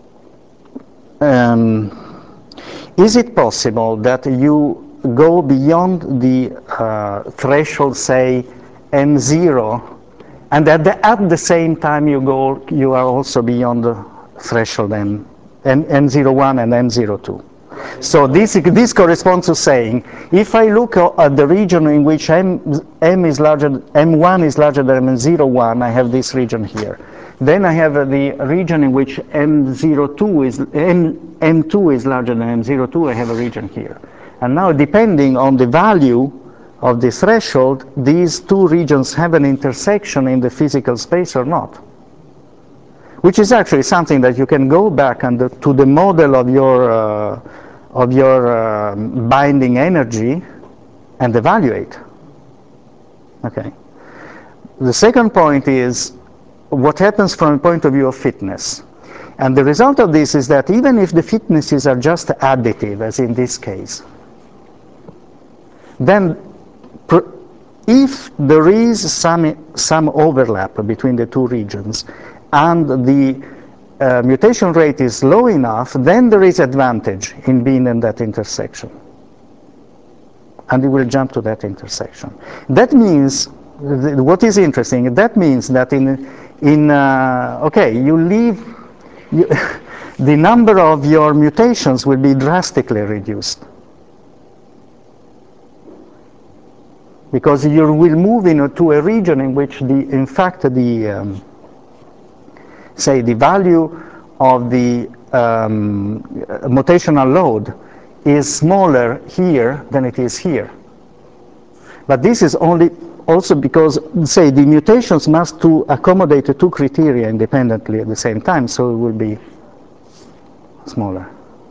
Speaker 5: Um, is it possible that you go beyond the uh, threshold, say, M zero, and at the, at the same time you go, you are also beyond the threshold M, M, M zero one and M zero two. So this, this corresponds to saying, if I look at the region in which M, M is larger, M one is larger than M zero one, I have this region here. Then I have uh, the region in which M zero two is, M, M two is larger than M zero two, I have a region here. And now depending on the value of the threshold, these two regions have an intersection in the physical space or not. Which is actually something that you can go back and the, to the model of your, uh, of your uh, binding energy and evaluate. Okay. The second point is what happens from a point of view of fitness. And the result of this is that even if the fitnesses are just additive, as in this case, then if there is some, some overlap between the two regions and the uh, mutation rate is low enough, then there is advantage in being in that intersection. And it will jump to that intersection. That means, what is interesting, that means that in, in uh, okay, you leave, you the number of your mutations will be drastically reduced. Because you will move into a region in which, the, in fact, the, um, say, the value of the um, mutational load is smaller here than it is here. But this is only also because, say, the mutations must to accommodate the two criteria independently at the same time, so it will be smaller.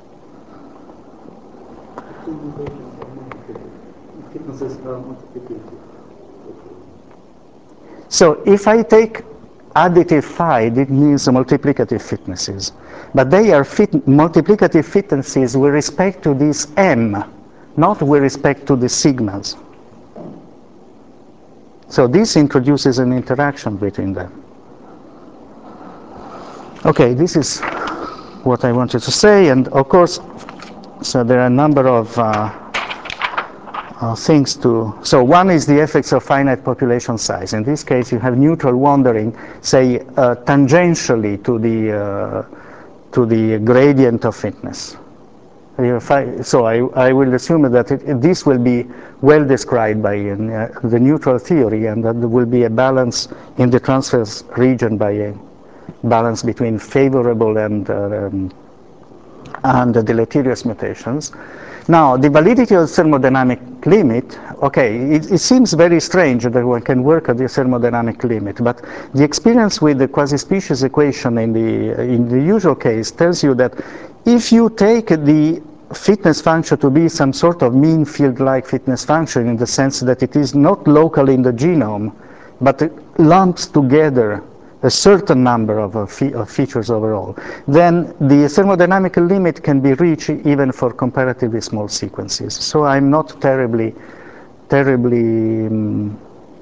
Speaker 5: So if I take additive phi, it means multiplicative fitnesses. But they are fit multiplicative fitnesses with respect to this m, not with respect to the sigmas. So this introduces an interaction between them. Okay, this is what I wanted to say, and of course, so there are a number of uh, uh, things to, so one is the effects of finite population size. In this case, you have neutral wandering, say, uh, tangentially to the, uh, to the gradient of fitness. So I, I will assume that it, this will be well described by uh, the neutral theory, and that there will be a balance in the transverse region by a balance between favorable and, uh, um, and the deleterious mutations. Now, the validity of the thermodynamic limit, okay, it, it seems very strange that one can work at the thermodynamic limit, but the experience with the quasi-species equation in the, in the usual case tells you that if you take the fitness function to be some sort of mean field-like fitness function in the sense that it is not local in the genome, but it lumps together a certain number of, uh, fe of features overall, then the thermodynamic limit can be reached even for comparatively small sequences. So I'm not terribly, terribly um,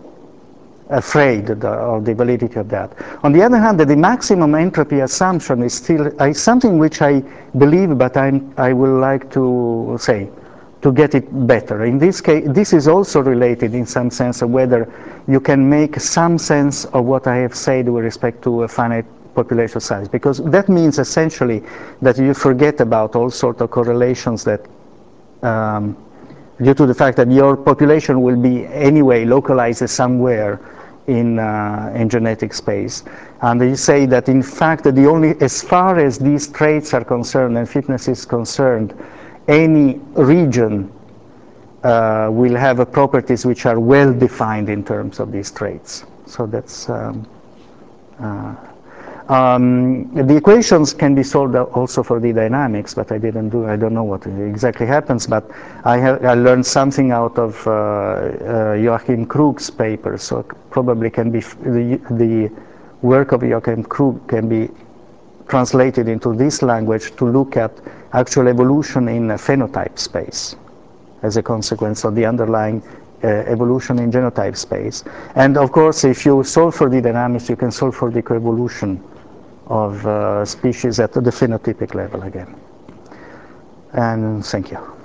Speaker 5: afraid of the, of the validity of that. On the other hand, the maximum entropy assumption is still uh, something which I believe, but I'm, I would like to say, to get it better. In this case, this is also related in some sense of whether you can make some sense of what I have said with respect to a finite population size, because that means essentially that you forget about all sorts of correlations that um, due to the fact that your population will be anyway localized somewhere in, uh, in genetic space. And you say that in fact that the only, as far as these traits are concerned and fitness is concerned, any region uh, will have uh, properties which are well defined in terms of these traits. So that's um, uh, um, the equations can be solved also for the dynamics, but I didn't do. I don't know what exactly happens, but I have I learned something out of uh, uh, Joachim Krug's paper. So probably can be the the work of Joachim Krug can be translated into this language to look at actual evolution in a phenotype space as a consequence of the underlying uh, evolution in genotype space. And of course, if you solve for the dynamics, you can solve for the coevolution of uh, species at the phenotypic level again. And thank you.